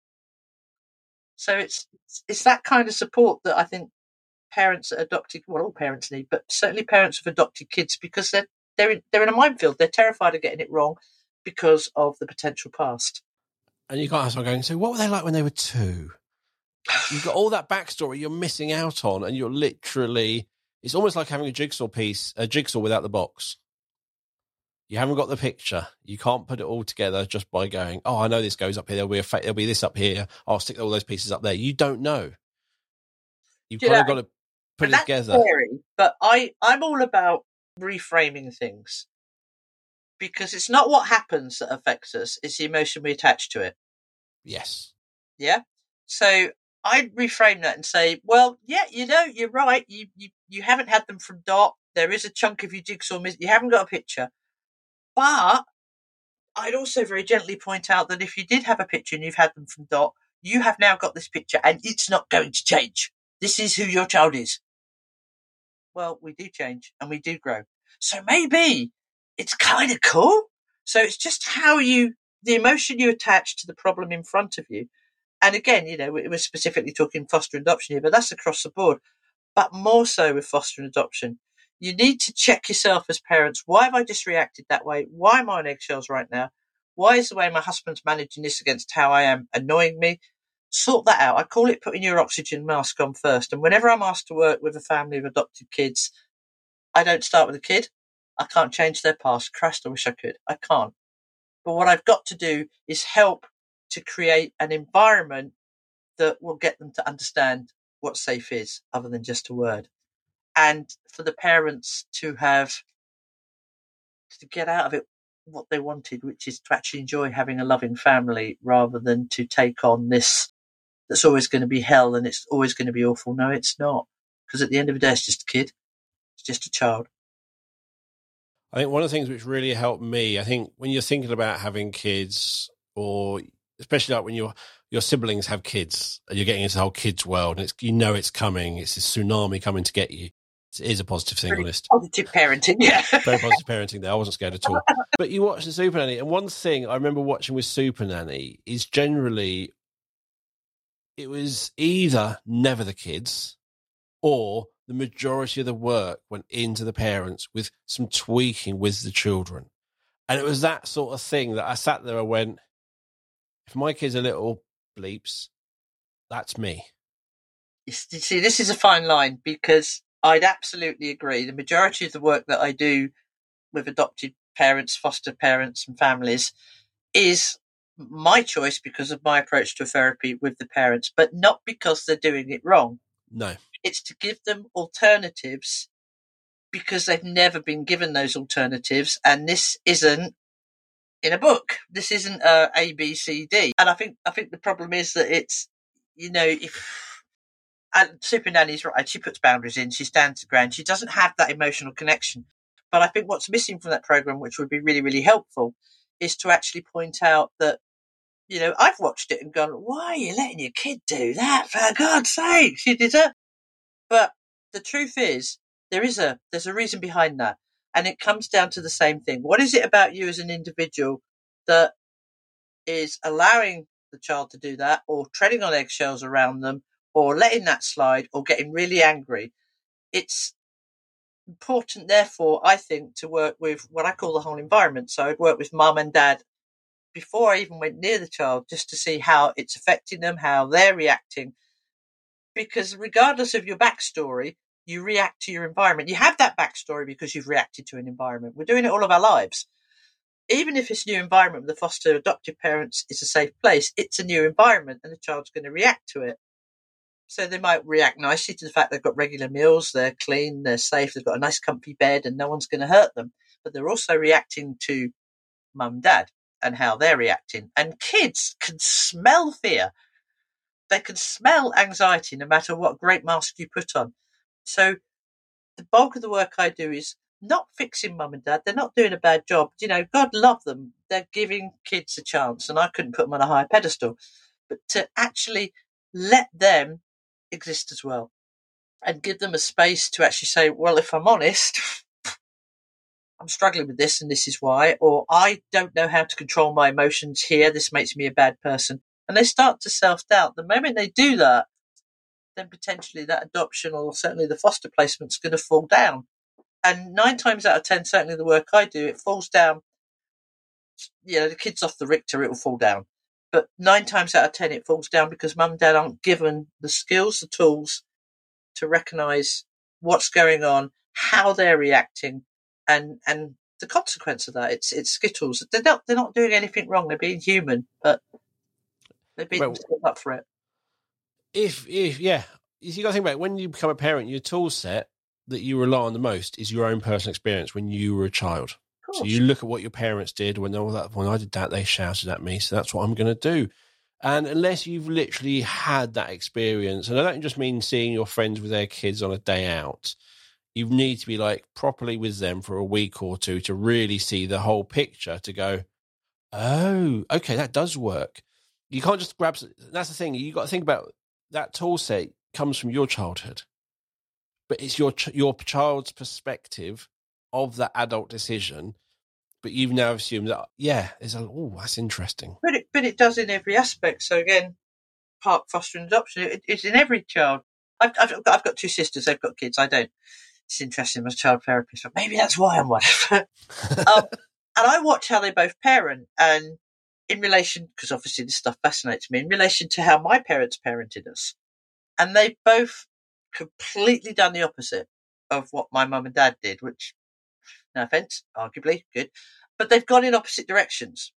So it's that kind of support that I think parents that adopted, well, all parents need, but certainly parents of adopted kids, because they're in a minefield. They're terrified of getting it wrong because of the potential past. And you can't have someone going, so what were they like when they were 2? You've got all that backstory you're missing out on, and you're literally, it's almost like having a jigsaw without the box. You haven't got the picture. You can't put it all together just by going, oh, I know this goes up here. There'll be this up here. I'll stick all those pieces up there. You don't know. You've kind of got to put it together. Scary, but I'm all about reframing things, because it's not what happens that affects us, it's the emotion we attach to it. Yes. Yeah. So I'd reframe that and say, well, yeah, you're right. You haven't had them from Dot. There is a chunk of your jigsaw missing. You haven't got a picture. But I'd also very gently point out that if you did have a picture and you've had them from Dot, you have now got this picture and it's not going to change. This is who your child is. Well, we do change and we do grow. So maybe it's kind of cool. So it's just the emotion you attach to the problem in front of you. And again, we're specifically talking foster and adoption here, but that's across the board. But more so with foster and adoption. You need to check yourself as parents. Why have I just reacted that way? Why am I on eggshells right now? Why is the way my husband's managing this against how I am annoying me? Sort that out. I call it putting your oxygen mask on first. And whenever I'm asked to work with a family of adopted kids, I don't start with a kid. I can't change their past. Christ, I wish I could. I can't. But what I've got to do is help to create an environment that will get them to understand what safe is, other than just a word. And for the parents to get out of it what they wanted, which is to actually enjoy having a loving family rather than to take on this that's always going to be hell and it's always going to be awful. No, it's not. Because at the end of the day, it's just a kid. It's just a child. I think one of the things which really helped me, I think when you're thinking about having kids, or especially like when your siblings have kids and you're getting into the whole kids world and it's coming, it's this tsunami coming to get you. It is a positive thing, honest. Positive parenting, yeah. Very positive parenting there. I wasn't scared at all. But you watch the Super Nanny, and one thing I remember watching with Super Nanny is generally it was either never the kids or the majority of the work went into the parents with some tweaking with the children. And it was that sort of thing that I sat there and went, if my kids are little bleeps, that's me. You see, this is a fine line, because I'd absolutely agree. The majority of the work that I do with adopted parents, foster parents and families is my choice because of my approach to therapy with the parents, but not because they're doing it wrong. No. It's to give them alternatives because they've never been given those alternatives. And this isn't in a book. This isn't A, B, C, D. And I think the problem is that it's, and Super Nanny's right. She puts boundaries in. She stands her ground. She doesn't have that emotional connection. But I think what's missing from that program, which would be really, really helpful, is to actually point out that, I've watched it and gone, why are you letting your kid do that? For God's sake, she did it. But the truth is, there's a reason behind that. And it comes down to the same thing. What is it about you as an individual that is allowing the child to do that, or treading on eggshells around them, or letting that slide, or getting really angry? It's important, therefore, I think, to work with what I call the whole environment. So I'd work with mum and dad before I even went near the child, just to see how it's affecting them, how they're reacting. Because regardless of your backstory, You react to your environment. You have that backstory because you've reacted to an environment. We're doing it all of our lives. Even if it's a new environment, the foster adoptive parents is a safe place, it's a new environment and the child's going to react to it. So they might react nicely to the fact they've got regular meals, they're clean, they're safe, they've got a nice comfy bed and no one's going to hurt them. But they're also reacting to mum and dad and how they're reacting. And kids can smell fear. They can smell anxiety no matter what great mask you put on. So the bulk of the work I do is not fixing mum and dad. They're not doing a bad job. You know, God love them. They're giving kids a chance and I couldn't put them on a higher pedestal. But to actually let them exist as well and give them a space to actually say, well, if I'm honest, I'm struggling with this and this is why, or I don't know how to control my emotions here. This makes me a bad person. And they start to self-doubt. The moment they do that, then potentially that adoption or certainly the foster placement's going to fall down. And 9 times out of 10, certainly the work I do, it falls down. You know, the kid's off the Richter, it will fall down. But 9 times out of 10, it falls down because mum and dad aren't given the skills, the tools to recognise what's going on, how they're reacting, and the consequence of that. It's skittles. They're not doing anything wrong. They're being human, but they're being up for it. If you got to think about it, when you become a parent, your tool set that you rely on the most is your own personal experience when you were a child. So you look at what your parents did when I did that, they shouted at me. So that's what I'm going to do. And unless you've literally had that experience, and I don't just mean seeing your friends with their kids on a day out, you need to be like properly with them for a week or two to really see the whole picture to go, oh, okay, that does work. You can't just grab. That's the thing. You got to think about that tool set comes from your childhood, but it's your child's perspective of that adult decision. But you've now assumed that, that's interesting. But it does in every aspect. So again, part foster and adoption, it's in every child. I've got 2 sisters. They've got kids. I don't. It's interesting. I'm a child therapist, but maybe that's why I'm one. And I watch how they both parent, and in relation, because obviously this stuff fascinates me, in relation to how my parents parented us, and they've both completely done the opposite of what my mum and dad did, which, no offence, arguably good, but they've gone in opposite directions.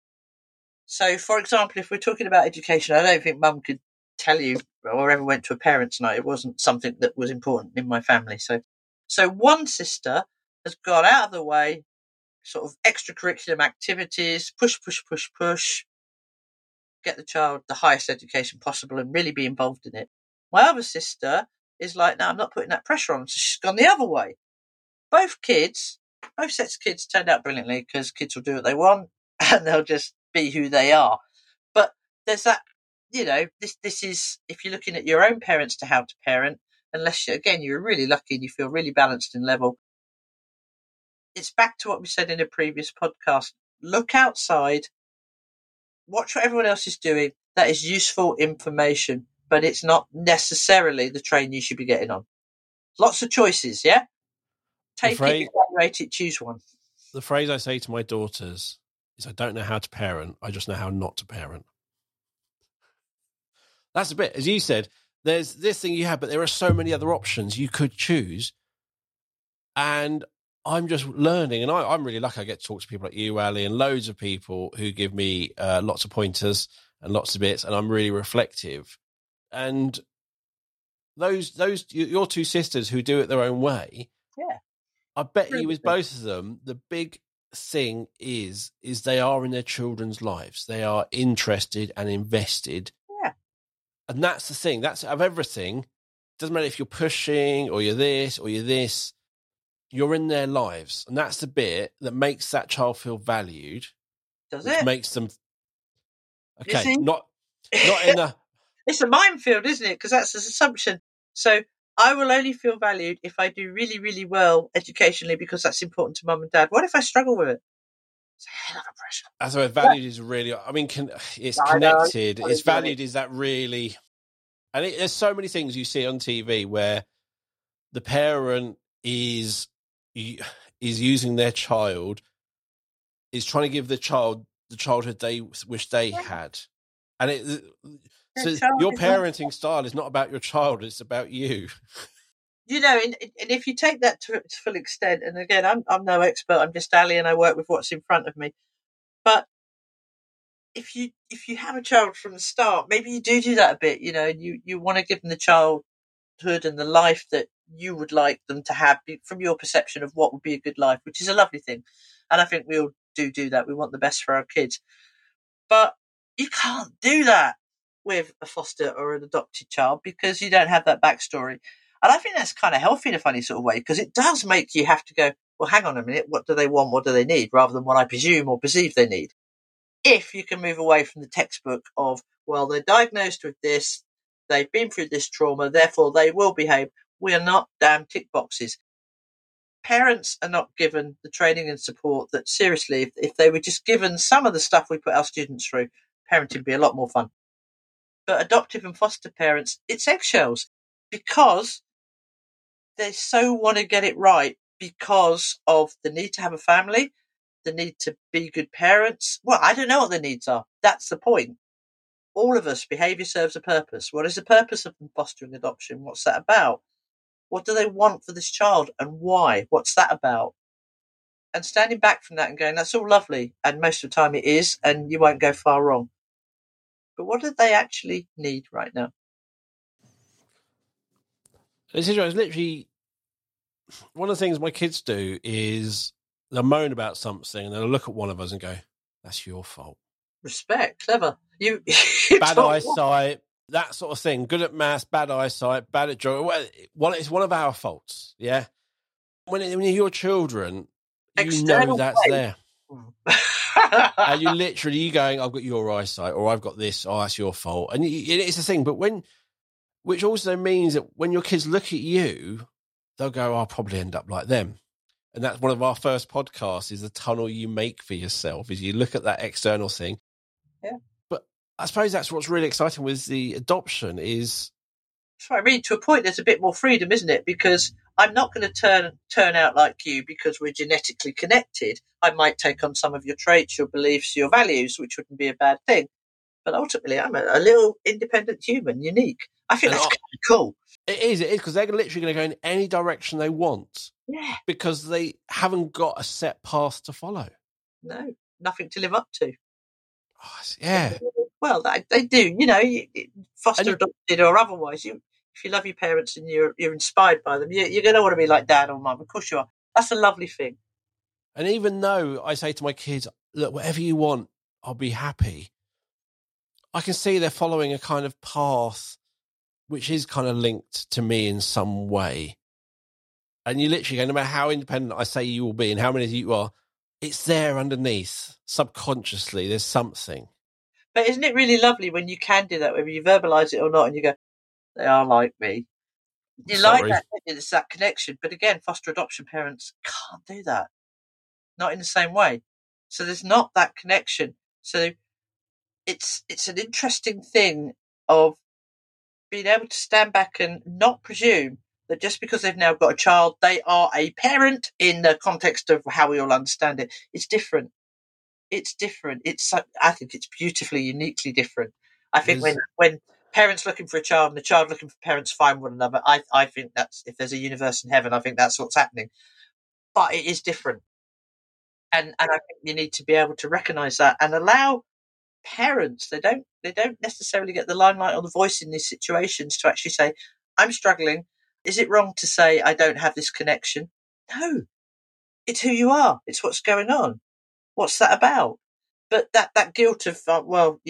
So, for example, if we're talking about education, I don't think mum could tell you or ever went to a parents' night. It wasn't something that was important in my family. So one sister has gone out of the way, sort of extracurricular activities, push, get the child the highest education possible and really be involved in it. My other sister is like, no, I'm not putting that pressure on. So she's gone the other way. Both sets of kids turned out brilliantly because kids will do what they want and they'll just be who they are. But there's that, you know, this is, if you're looking at your own parents to how to parent, unless, you're really lucky and you feel really balanced and level, it's back to what we said in a previous podcast. Look outside, watch what everyone else is doing. That is useful information, but it's not necessarily the train you should be getting on. Lots of choices, yeah? Take it, evaluate it, choose one. The phrase I say to my daughters is, I don't know how to parent, I just know how not to parent. That's a bit, as you said, there's this thing you have, but there are so many other options you could choose. And I'm just learning, and I'm really lucky I get to talk to people like you, Ali, and loads of people who give me lots of pointers and lots of bits, and I'm really reflective. And those your 2 sisters who do it their own way, I bet you with both of them, the big thing is they are in their children's lives. They are interested and invested. Yeah. And that's the thing. That's of everything. Doesn't matter if you're pushing or you're this or you're this. You're in their lives. And that's the bit that makes that child feel valued. Does it? Makes them... Okay, not in the... It's a minefield, isn't it? Because that's an assumption. So I will only feel valued if I do really, really well educationally because that's important to mum and dad. What if I struggle with it? It's a hell of a pressure. That's why valued is really... I mean, it's connected. It's valued. Is that really... And there's so many things you see on TV where the parent is using their child, is trying to give the child the childhood they wish they had. And so your parenting style is not about your child, it's about you. and if you take that to its full extent, and again, I'm no expert, I'm just Ali, and I work with what's in front of me. But if you have a child from the start, maybe you do that a bit, and you want to give them the childhood and the life that you would like them to have from your perception of what would be a good life, which is a lovely thing. And I think we all do that. We want the best for our kids. But you can't do that with a foster or an adopted child because you don't have that backstory. And I think that's kind of healthy in a funny sort of way, because it does make you have to go, well, hang on a minute, what do they want? What do they need? Rather than what I presume or perceive they need. If you can move away from the textbook of, well, they're diagnosed with this, they've been through this trauma, therefore they will behave. We are not damn tick boxes. Parents are not given the training and support that, seriously, if they were just given some of the stuff we put our students through, parenting would be a lot more fun. But adoptive and foster parents, it's eggshells, because they so want to get it right because of the need to have a family, the need to be good parents. Well, I don't know what their needs are. That's the point. All of us, behaviour serves a purpose. What is the purpose of fostering adoption? What's that about? What do they want for this child and why? What's that about? And standing back from that and going, that's all lovely. And most of the time it is, and you won't go far wrong. But what do they actually need right now? It's literally one of the things my kids do is they'll moan about something and they'll look at one of us and go, that's your fault. Respect, clever. You bad eyesight, that sort of thing. Good at maths, bad eyesight, bad at drawing. Well, it's one of our faults, yeah? When you're your children, you know that's there. And you going, I've got your eyesight, or I've got this, oh, that's your fault. And it's the thing, but which also means that when your kids look at you, they'll go, I'll probably end up like them. And that's one of our first podcasts, is the tunnel you make for yourself, is you look at that external thing. Yeah. But I suppose that's what's really exciting with the adoption is... That's what I mean. To a point, there's a bit more freedom, isn't it? Because I'm not going to turn out like you because we're genetically connected. I might take on some of your traits, your beliefs, your values, which wouldn't be a bad thing. But ultimately, I'm a little independent human, unique. I think that's kind of cool. It is, because they're literally going to go in any direction they want. Yeah. Because they haven't got a set path to follow. No, nothing to live up to. Oh, yeah. Well, they do. Foster, adopted or otherwise, if you love your parents and you're inspired by them, you're going to want to be like dad or mum. Of course you are. That's a lovely thing. And even though I say to my kids, look, whatever you want, I'll be happy, I can see they're following a kind of path which is kind of linked to me in some way. And you literally go, no matter how independent I say you will be and how many of you are, it's there underneath, subconsciously, there's something. But isn't it really lovely when you can do that, whether you verbalise it or not, and you go, they are like me. Like that, it's that connection. But again, foster adoption parents can't do that. Not in the same way. So there's not that connection. So it's an interesting thing of being able to stand back and not presume that just because they've now got a child, they are a parent in the context of how we all understand it. It's different. It's different. I think it's beautifully, uniquely different. I think when parents looking for a child and the child looking for parents find one another, I think that's, if there's a universe in heaven, I think that's what's happening. But it is different. And I think you need to be able to recognise that and allow parents, they don't necessarily get the limelight or the voice in these situations, to actually say, I'm struggling. Is it wrong to say I don't have this connection? No. It's who you are. It's what's going on. What's that about? But that guilt of, I'm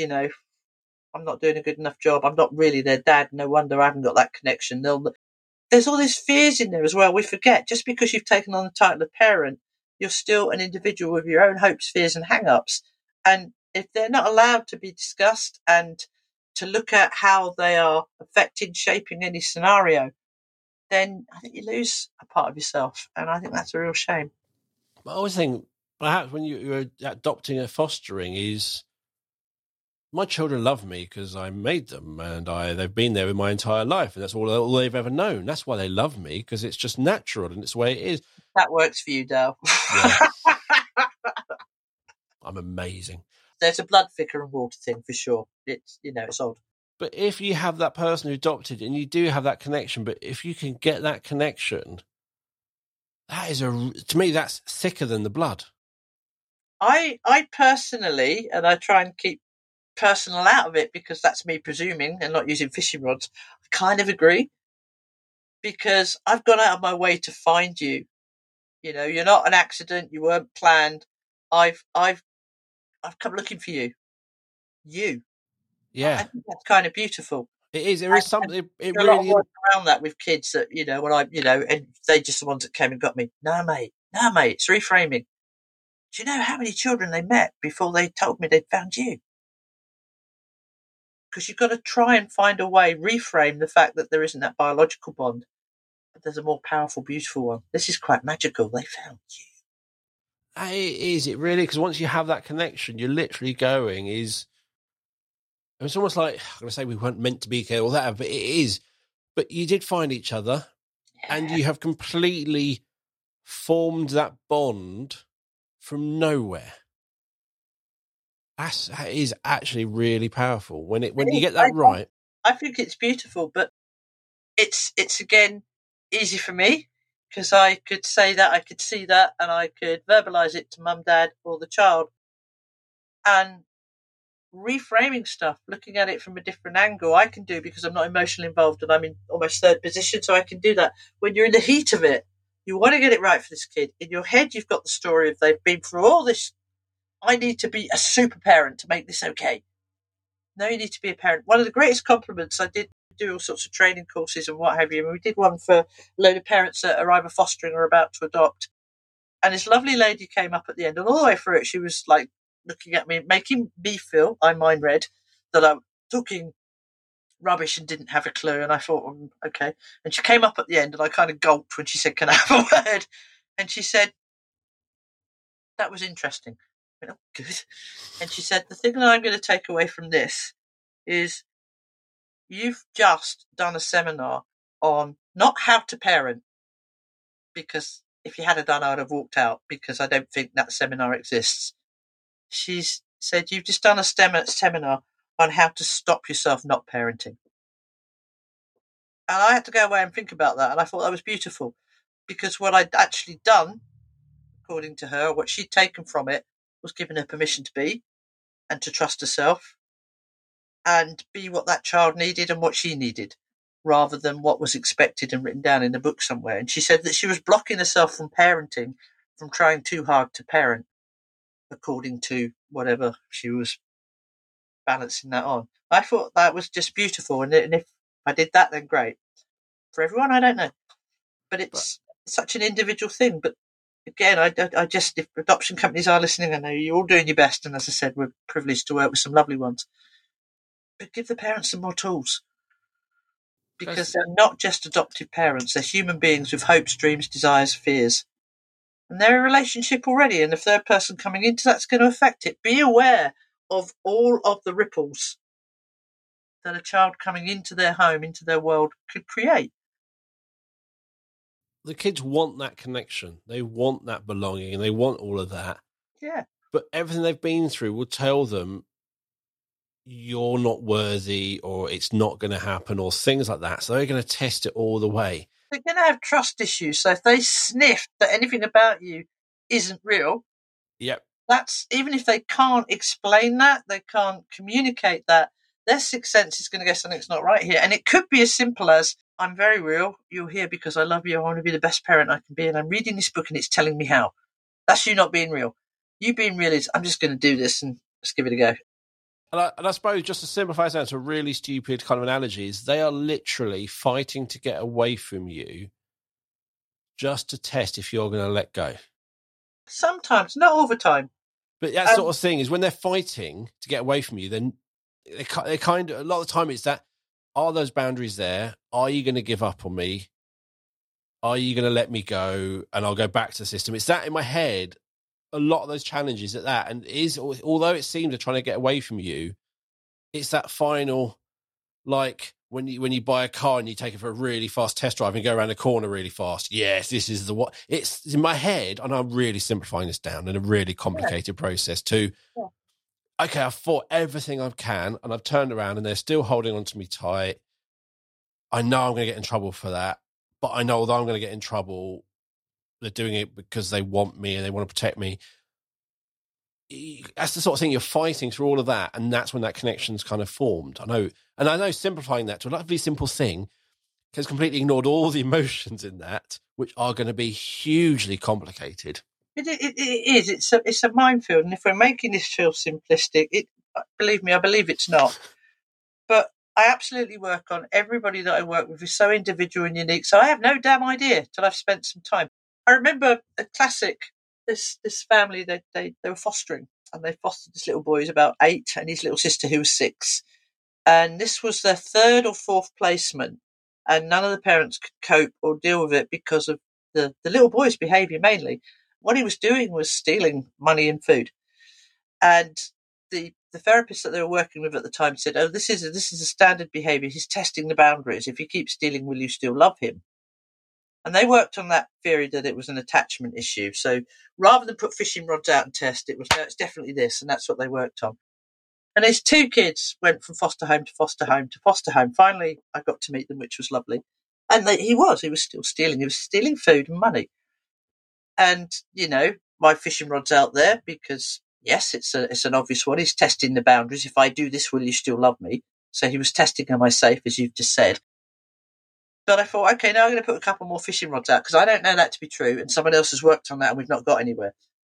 not doing a good enough job. I'm not really their dad. No wonder I haven't got that connection. There's all these fears in there as well. We forget, just because you've taken on the title of parent, you're still an individual with your own hopes, fears and hang-ups. And if they're not allowed to be discussed and to look at how they are affecting, shaping any scenario, then I think you lose a part of yourself. And I think that's a real shame. I always think, perhaps when you're adopting or fostering, is my children love me because I made them and they've been there in my entire life, and that's all they've ever known. That's why they love me, because it's just natural and it's the way it is. That works for you, Dale. Yeah. I'm amazing. There's a blood thicker and water thing for sure. It's, it's odd. But if you have that person who adopted and you do have that connection, but if you can get that connection, that is to me, that's thicker than the blood. I personally, and I try and keep personal out of it because that's me presuming and not using fishing rods, I kind of agree. Because I've gone out of my way to find you. You know, you're not an accident, you weren't planned. I've come looking for you. Yeah. I think that's kind of beautiful. It is. There is something. It really a lot of really work around that with kids that, you know, when and they just the ones that came and got me. No, mate, it's reframing. Do you know how many children they met before they told me they'd found you? Because you've got to try and find a way, reframe the fact that there isn't that biological bond, but there's a more powerful, beautiful one. This is quite magical. They found you. It is. It really, because once you have that connection, you're literally going is. It's almost like, I'm going to say we weren't meant to be here or that, but it is. But you did find each other, and you have completely formed that bond from nowhere. That is actually really powerful when you get that right. I think it's beautiful, but it's again easy for me because I could say that, I could see that, and I could verbalize it to mum, dad, or the child. And reframing stuff, looking at it from a different angle, I can do because I'm not emotionally involved and I'm in almost third position, so I can do that. When you're in the heat of it, you want to get it right for this kid. In your head, you've got the story of they've been through all this. I need to be a super parent to make this okay. No, you need to be a parent. One of the greatest compliments, I did do all sorts of training courses and what have you, and we did one for a load of parents that are either fostering or about to adopt. And this lovely lady came up at the end, and all the way through it, she was like looking at me, making me feel, I mind read, that I'm talking rubbish and didn't have a clue. And I thought, okay. And she came up at the end, and I kind of gulped when she said, "Can I have a word?" And she said, "That was interesting." I went, "Oh, good." And she said, "The thing that I'm going to take away from this is you've just done a seminar on not how to parent, because if you had done, I would have walked out because I don't think that seminar exists. She's said, you've just done a seminar on how to stop yourself not parenting." And I had to go away and think about that. And I thought that was beautiful because what I'd actually done, according to her, what she'd taken from it was given her permission to be and to trust herself and be what that child needed and what she needed, rather than what was expected and written down in a book somewhere. And she said that she was blocking herself from parenting, from trying too hard to parent, according to whatever she was balancing that on. I thought that was just beautiful. And if I did that, then great. For everyone, I don't know. But it's such an individual thing. But again, I just, if adoption companies are listening, I know you're all doing your best. And as I said, we're privileged to work with some lovely ones. But give the parents some more tools. Because they're not just adoptive parents. They're human beings with hopes, dreams, desires, fears. And they're in a relationship already. And the third person coming into that's going to affect it. Be aware of all of the ripples that a child coming into their home, into their world, could create. The kids want that connection. They want that belonging and they want all of that. Yeah. But everything they've been through will tell them you're not worthy or it's not going to happen or things like that. So they're going to test it all the way. They're going to have trust issues. So if they sniff that anything about you isn't real, yep, that's, even if they can't explain that, they can't communicate that, their sixth sense is going to go, something's not right here. And it could be as simple as, I'm very real. You're here because I love you. I want to be the best parent I can be. And I'm reading this book and it's telling me how. That's you not being real. You being real is, I'm just going to do this and let's give it a go. And I suppose just to simplify it down to a really stupid kind of analogy is they are literally fighting to get away from you just to test if you're going to let go. Sometimes, not all the time. But that sort of thing is when they're fighting to get away from you, then they kind of, a lot of the time it's that, are those boundaries there? Are you going to give up on me? Are you going to let me go and I'll go back to the system? It's that in my head, a lot of those challenges at that. And although it seems they're trying to get away from you, it's that final, like when you buy a car and you take it for a really fast test drive and go around the corner really fast. Yes, this is the what. It's in my head, and I'm really simplifying this down in a really complicated process too. Yeah. okay, I've fought everything I can, and I've turned around, and they're still holding on to me tight. I know I'm going to get in trouble for that, but I know although I'm going to get in trouble, they're doing it because they want me and they want to protect me. That's the sort of thing you're fighting through all of that, and that's when that connection's kind of formed. I know simplifying that to a lovely simple thing has completely ignored all the emotions in that, which are going to be hugely complicated. It is. It's a minefield, and if we're making this feel simplistic, believe me, I believe it's not. But I absolutely work on everybody that I work with is so individual and unique. So I have no damn idea till I've spent some time. I remember a classic. This family they were fostering, and they fostered this little boy who was about 8, and his little sister who was 6, and this was their 3rd or 4th placement, and none of the parents could cope or deal with it because of the little boy's behaviour mainly. What he was doing was stealing money and food, and the therapist that they were working with at the time said, "Oh, this is a standard behaviour. He's testing the boundaries. If he keeps stealing, will you still love him?" And they worked on that theory that it was an attachment issue. So rather than put fishing rods out and test, it was no, it's definitely this, and that's what they worked on. And his 2 kids went from foster home to foster home to foster home. Finally, I got to meet them, which was lovely. And he was still stealing. He was stealing food and money. And, my fishing rod's out there because, yes, it's an obvious one. He's testing the boundaries. If I do this, will you still love me? So he was testing, am I safe, as you've just said. But I thought, okay, now I'm going to put a couple more fishing rods out because I don't know that to be true. And someone else has worked on that and we've not got anywhere.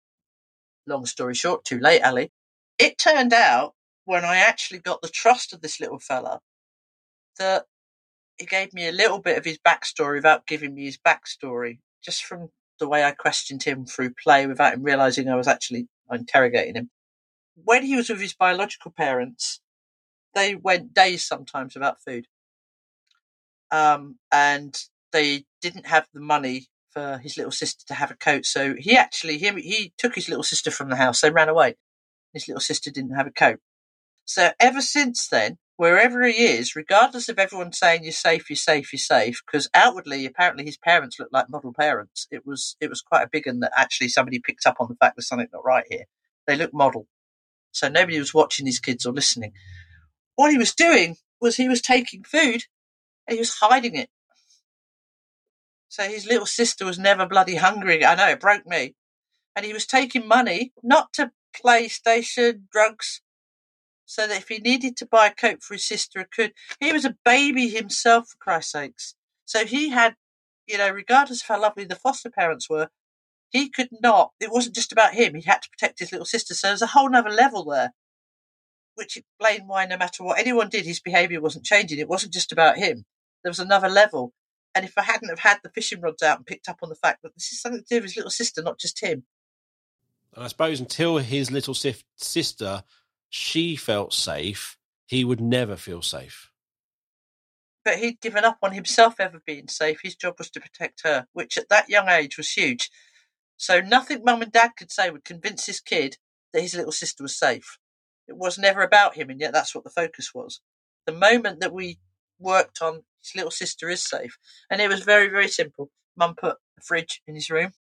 Long story short, too late, Ali. It turned out when I actually got the trust of this little fella that he gave me a little bit of his backstory without giving me his backstory, just from the way I questioned him through play without him realising I was actually interrogating him. When he was with his biological parents, they went days sometimes without food. And they didn't have the money for his little sister to have a coat. So he took his little sister from the house. They ran away. His little sister didn't have a coat. So ever since then, wherever he is, regardless of everyone saying you're safe, you're safe, you're safe, because outwardly, apparently his parents looked like model parents. It was quite a big one that actually somebody picked up on the fact there's something not right here. They look model. So nobody was watching his kids or listening. What he was doing was he was taking food and he was hiding it. So his little sister was never bloody hungry. I know, it broke me. And he was taking money, not to PlayStation, drugs, so that if he needed to buy a coat for his sister, he could. He was a baby himself, for Christ's sakes. So he had, regardless of how lovely the foster parents were, he could not. It wasn't just about him. He had to protect his little sister. So there's a whole other level there, which explained why no matter what anyone did, his behaviour wasn't changing. It wasn't just about him. There was another level. And if I hadn't have had the fishing rods out and picked up on the fact that this is something to do with his little sister, not just him. And I suppose until his little sister, she felt safe, he would never feel safe. But he'd given up on himself ever being safe. His job was to protect her, which at that young age was huge. So nothing mum and dad could say would convince his kid that his little sister was safe. It was never about him, and yet that's what the focus was. The moment that we worked on his little sister is safe. And it was very, very simple. Mum put a fridge in his room.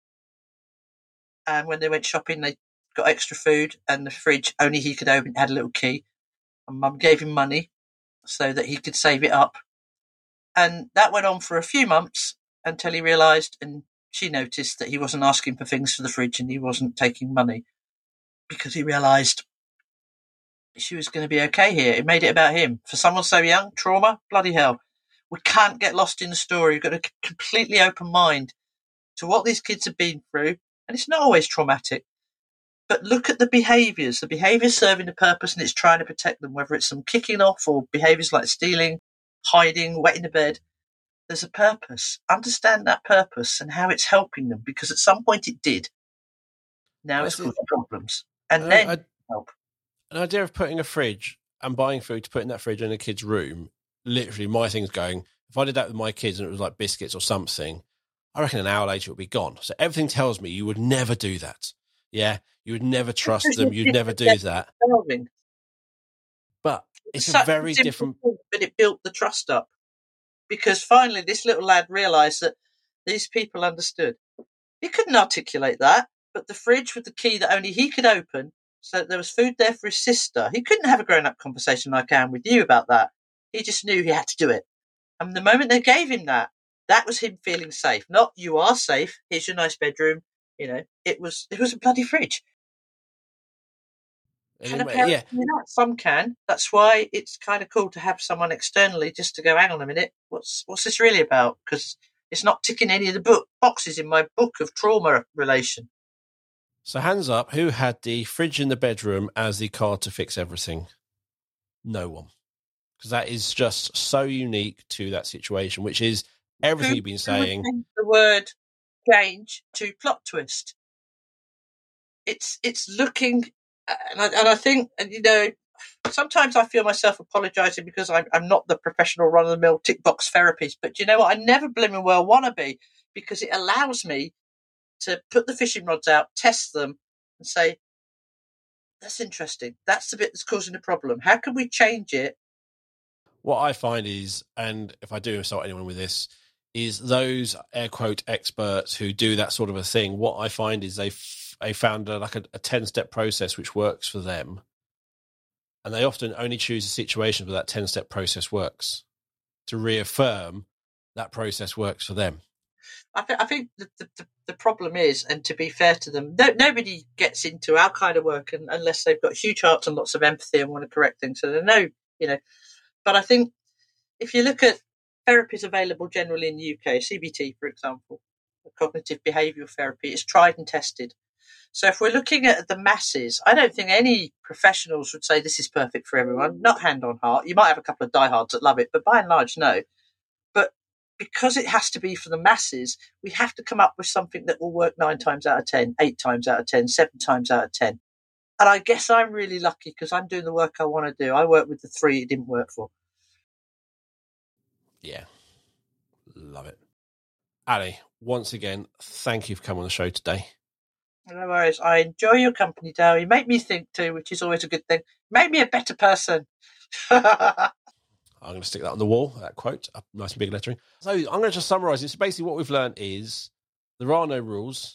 And when they went shopping, they got extra food, and the fridge only he could open had a little key. And Mum gave him money so that he could save it up. And that went on for a few months until he realised, and she noticed, that he wasn't asking for things for the fridge and he wasn't taking money, because he realised she was going to be okay here. It made it about him. For someone so young, trauma, bloody hell. We can't get lost in the story. We've got a completely open mind to what these kids have been through. And it's not always traumatic. But look at the behaviours. The behaviours serving a purpose, and it's trying to protect them, whether it's some kicking off or behaviours like stealing, hiding, wetting the bed. There's a purpose. Understand that purpose and how it's helping them, because at some point it did. Now it's causing problems. And then help. An idea of putting a fridge and buying food to put in that fridge in a kid's room, literally my thing's going, if I did that with my kids and it was like biscuits or something, I reckon an hour later it would be gone. So everything tells me you would never do that. Yeah, you would never trust them. You'd never do that. But it's a very different... But it built the trust up. Because finally this little lad realised that these people understood. He couldn't articulate that, but the fridge with the key that only he could open So there was food there for his sister. He couldn't have a grown-up conversation like I am with you about that. He just knew he had to do it. And the moment they gave him that was him feeling safe. Not, you are safe, here's your nice bedroom. It was a bloody fridge. Can a parent do that? Some can. That's why it's kind of cool to have someone externally just to go, hang on a minute, what's this really about? Because it's not ticking any of the boxes in my book of trauma relation. So hands up, who had the fridge in the bedroom as the card to fix everything? No one. Because that is just so unique to that situation, which is everything you've been saying. The word change to plot twist. It's looking, and I think, sometimes I feel myself apologising because I'm not the professional run-of-the-mill tick box therapist. But you know what? I never blooming well want to be, because it allows me to put the fishing rods out, test them, and say, that's interesting. That's the bit that's causing the problem. How can we change it? What I find is, and if I do insult anyone with this, is those air quote experts who do that sort of a thing. What I find is they found a 10-step process which works for them. And they often only choose a situation where that 10-step process works to reaffirm that process works for them. I think the problem is, and to be fair to them, nobody gets into our kind of work unless they've got huge hearts and lots of empathy and want to correct things. So they know, But I think if you look at therapies available generally in the UK, CBT, for example, cognitive behavioural therapy, is tried and tested. So if we're looking at the masses, I don't think any professionals would say this is perfect for everyone. Not hand on heart. You might have a couple of diehards that love it, but by and large, no. But because it has to be for the masses, we have to come up with something that will work 9 times out of 10, 8 times out of 10, 7 times out of 10. And I guess I'm really lucky because I'm doing the work I want to do. I work with the 3 it didn't work for. Yeah. Love it. Ali, once again, thank you for coming on the show today. No worries. I enjoy your company, Dale. You make me think too, which is always a good thing. Make me a better person. I'm going to stick that on the wall, that quote, up nice and big lettering. So I'm going to just summarise this. Basically what we've learned is there are no rules.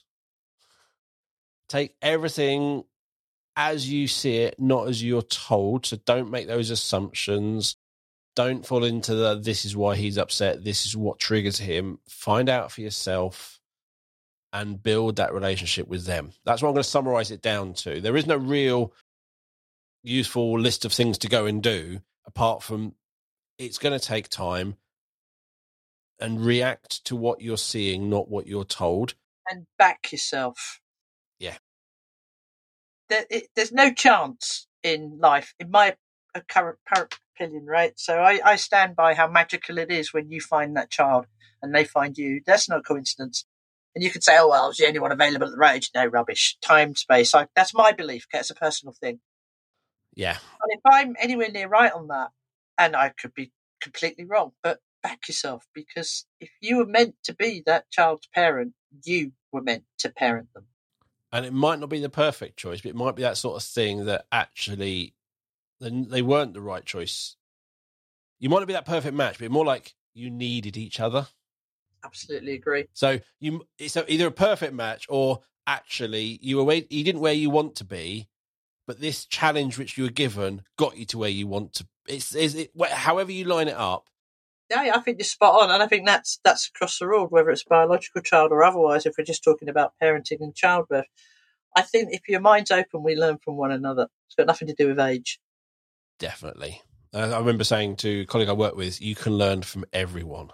Take everything as you see it, not as you're told. So don't make those assumptions. Don't fall into this is why he's upset, this is what triggers him. Find out for yourself and build that relationship with them. That's what I'm going to summarise it down to. There is no real useful list of things to go and do, apart from it's going to take time and react to what you're seeing, not what you're told. And back yourself. Yeah. There's no chance in life, in my current opinion, right? So I stand by how magical it is when you find that child and they find you. That's no coincidence. And you could say, oh, well, I was the only one available at the right age. No, rubbish. Time, space. That's my belief. Okay? It's a personal thing. Yeah. And if I'm anywhere near right on that, and I could be completely wrong, but back yourself, because if you were meant to be that child's parent, you were meant to parent them. And it might not be the perfect choice, but it might be that sort of thing that actually they weren't the right choice. You might not be that perfect match, but more like you needed each other. Absolutely agree. So it's either a perfect match or actually you didn't where you want to be, but this challenge which you were given got you to where you want to. However you line it up. Yeah, I think you're spot on, and I think that's across the board, whether it's biological child or otherwise. If we're just talking about parenting and childbirth, I think if your mind's open, we learn from one another. It's got nothing to do with age. Definitely. I remember saying to a colleague I work with, you can learn from everyone.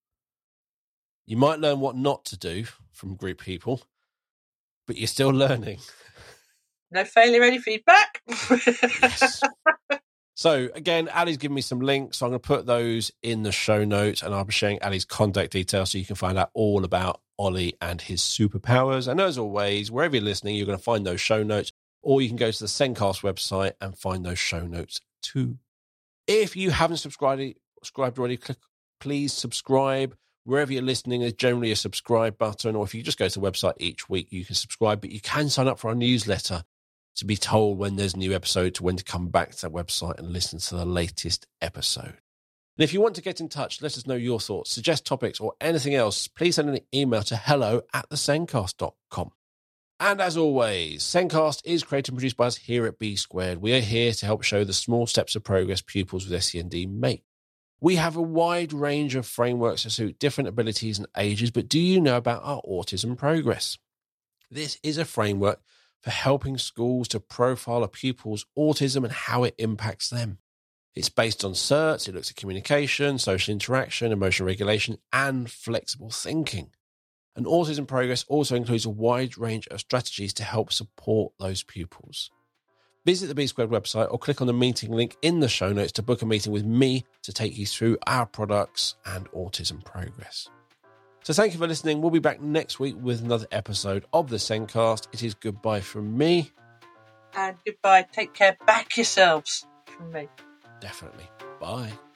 You might learn what not to do from group people, but you're still learning. No failure, any feedback. Yes. So, again, Ali's given me some links. So I'm going to put those in the show notes, and I'll be sharing Ali's contact details so you can find out all about Ollie and his superpowers. And as always, wherever you're listening, you're going to find those show notes, or you can go to the Zencastr website and find those show notes too. If you haven't subscribed already, please subscribe. Wherever you're listening, there's generally a subscribe button, or if you just go to the website each week, you can subscribe, but you can sign up for our newsletter to be told when there's new episodes, when to come back to that website and listen to the latest episode. And if you want to get in touch, let us know your thoughts, suggest topics, or anything else, please send an email to hello@thezencastr.com. And as always, Zencast is created and produced by us here at B Squared. We are here to help show the small steps of progress pupils with SEND make. We have a wide range of frameworks to suit different abilities and ages, but do you know about our Autism Progress? This is a framework for helping schools to profile a pupil's autism and how it impacts them. It's based on CERTs, it looks at communication, social interaction, emotional regulation, and flexible thinking. And Autism Progress also includes a wide range of strategies to help support those pupils. Visit the B Squared website or click on the meeting link in the show notes to book a meeting with me to take you through our products and Autism Progress. So thank you for listening. We'll be back next week with another episode of the Zencast. It is goodbye from me. And goodbye. Take care. Back yourselves from me. Definitely. Bye.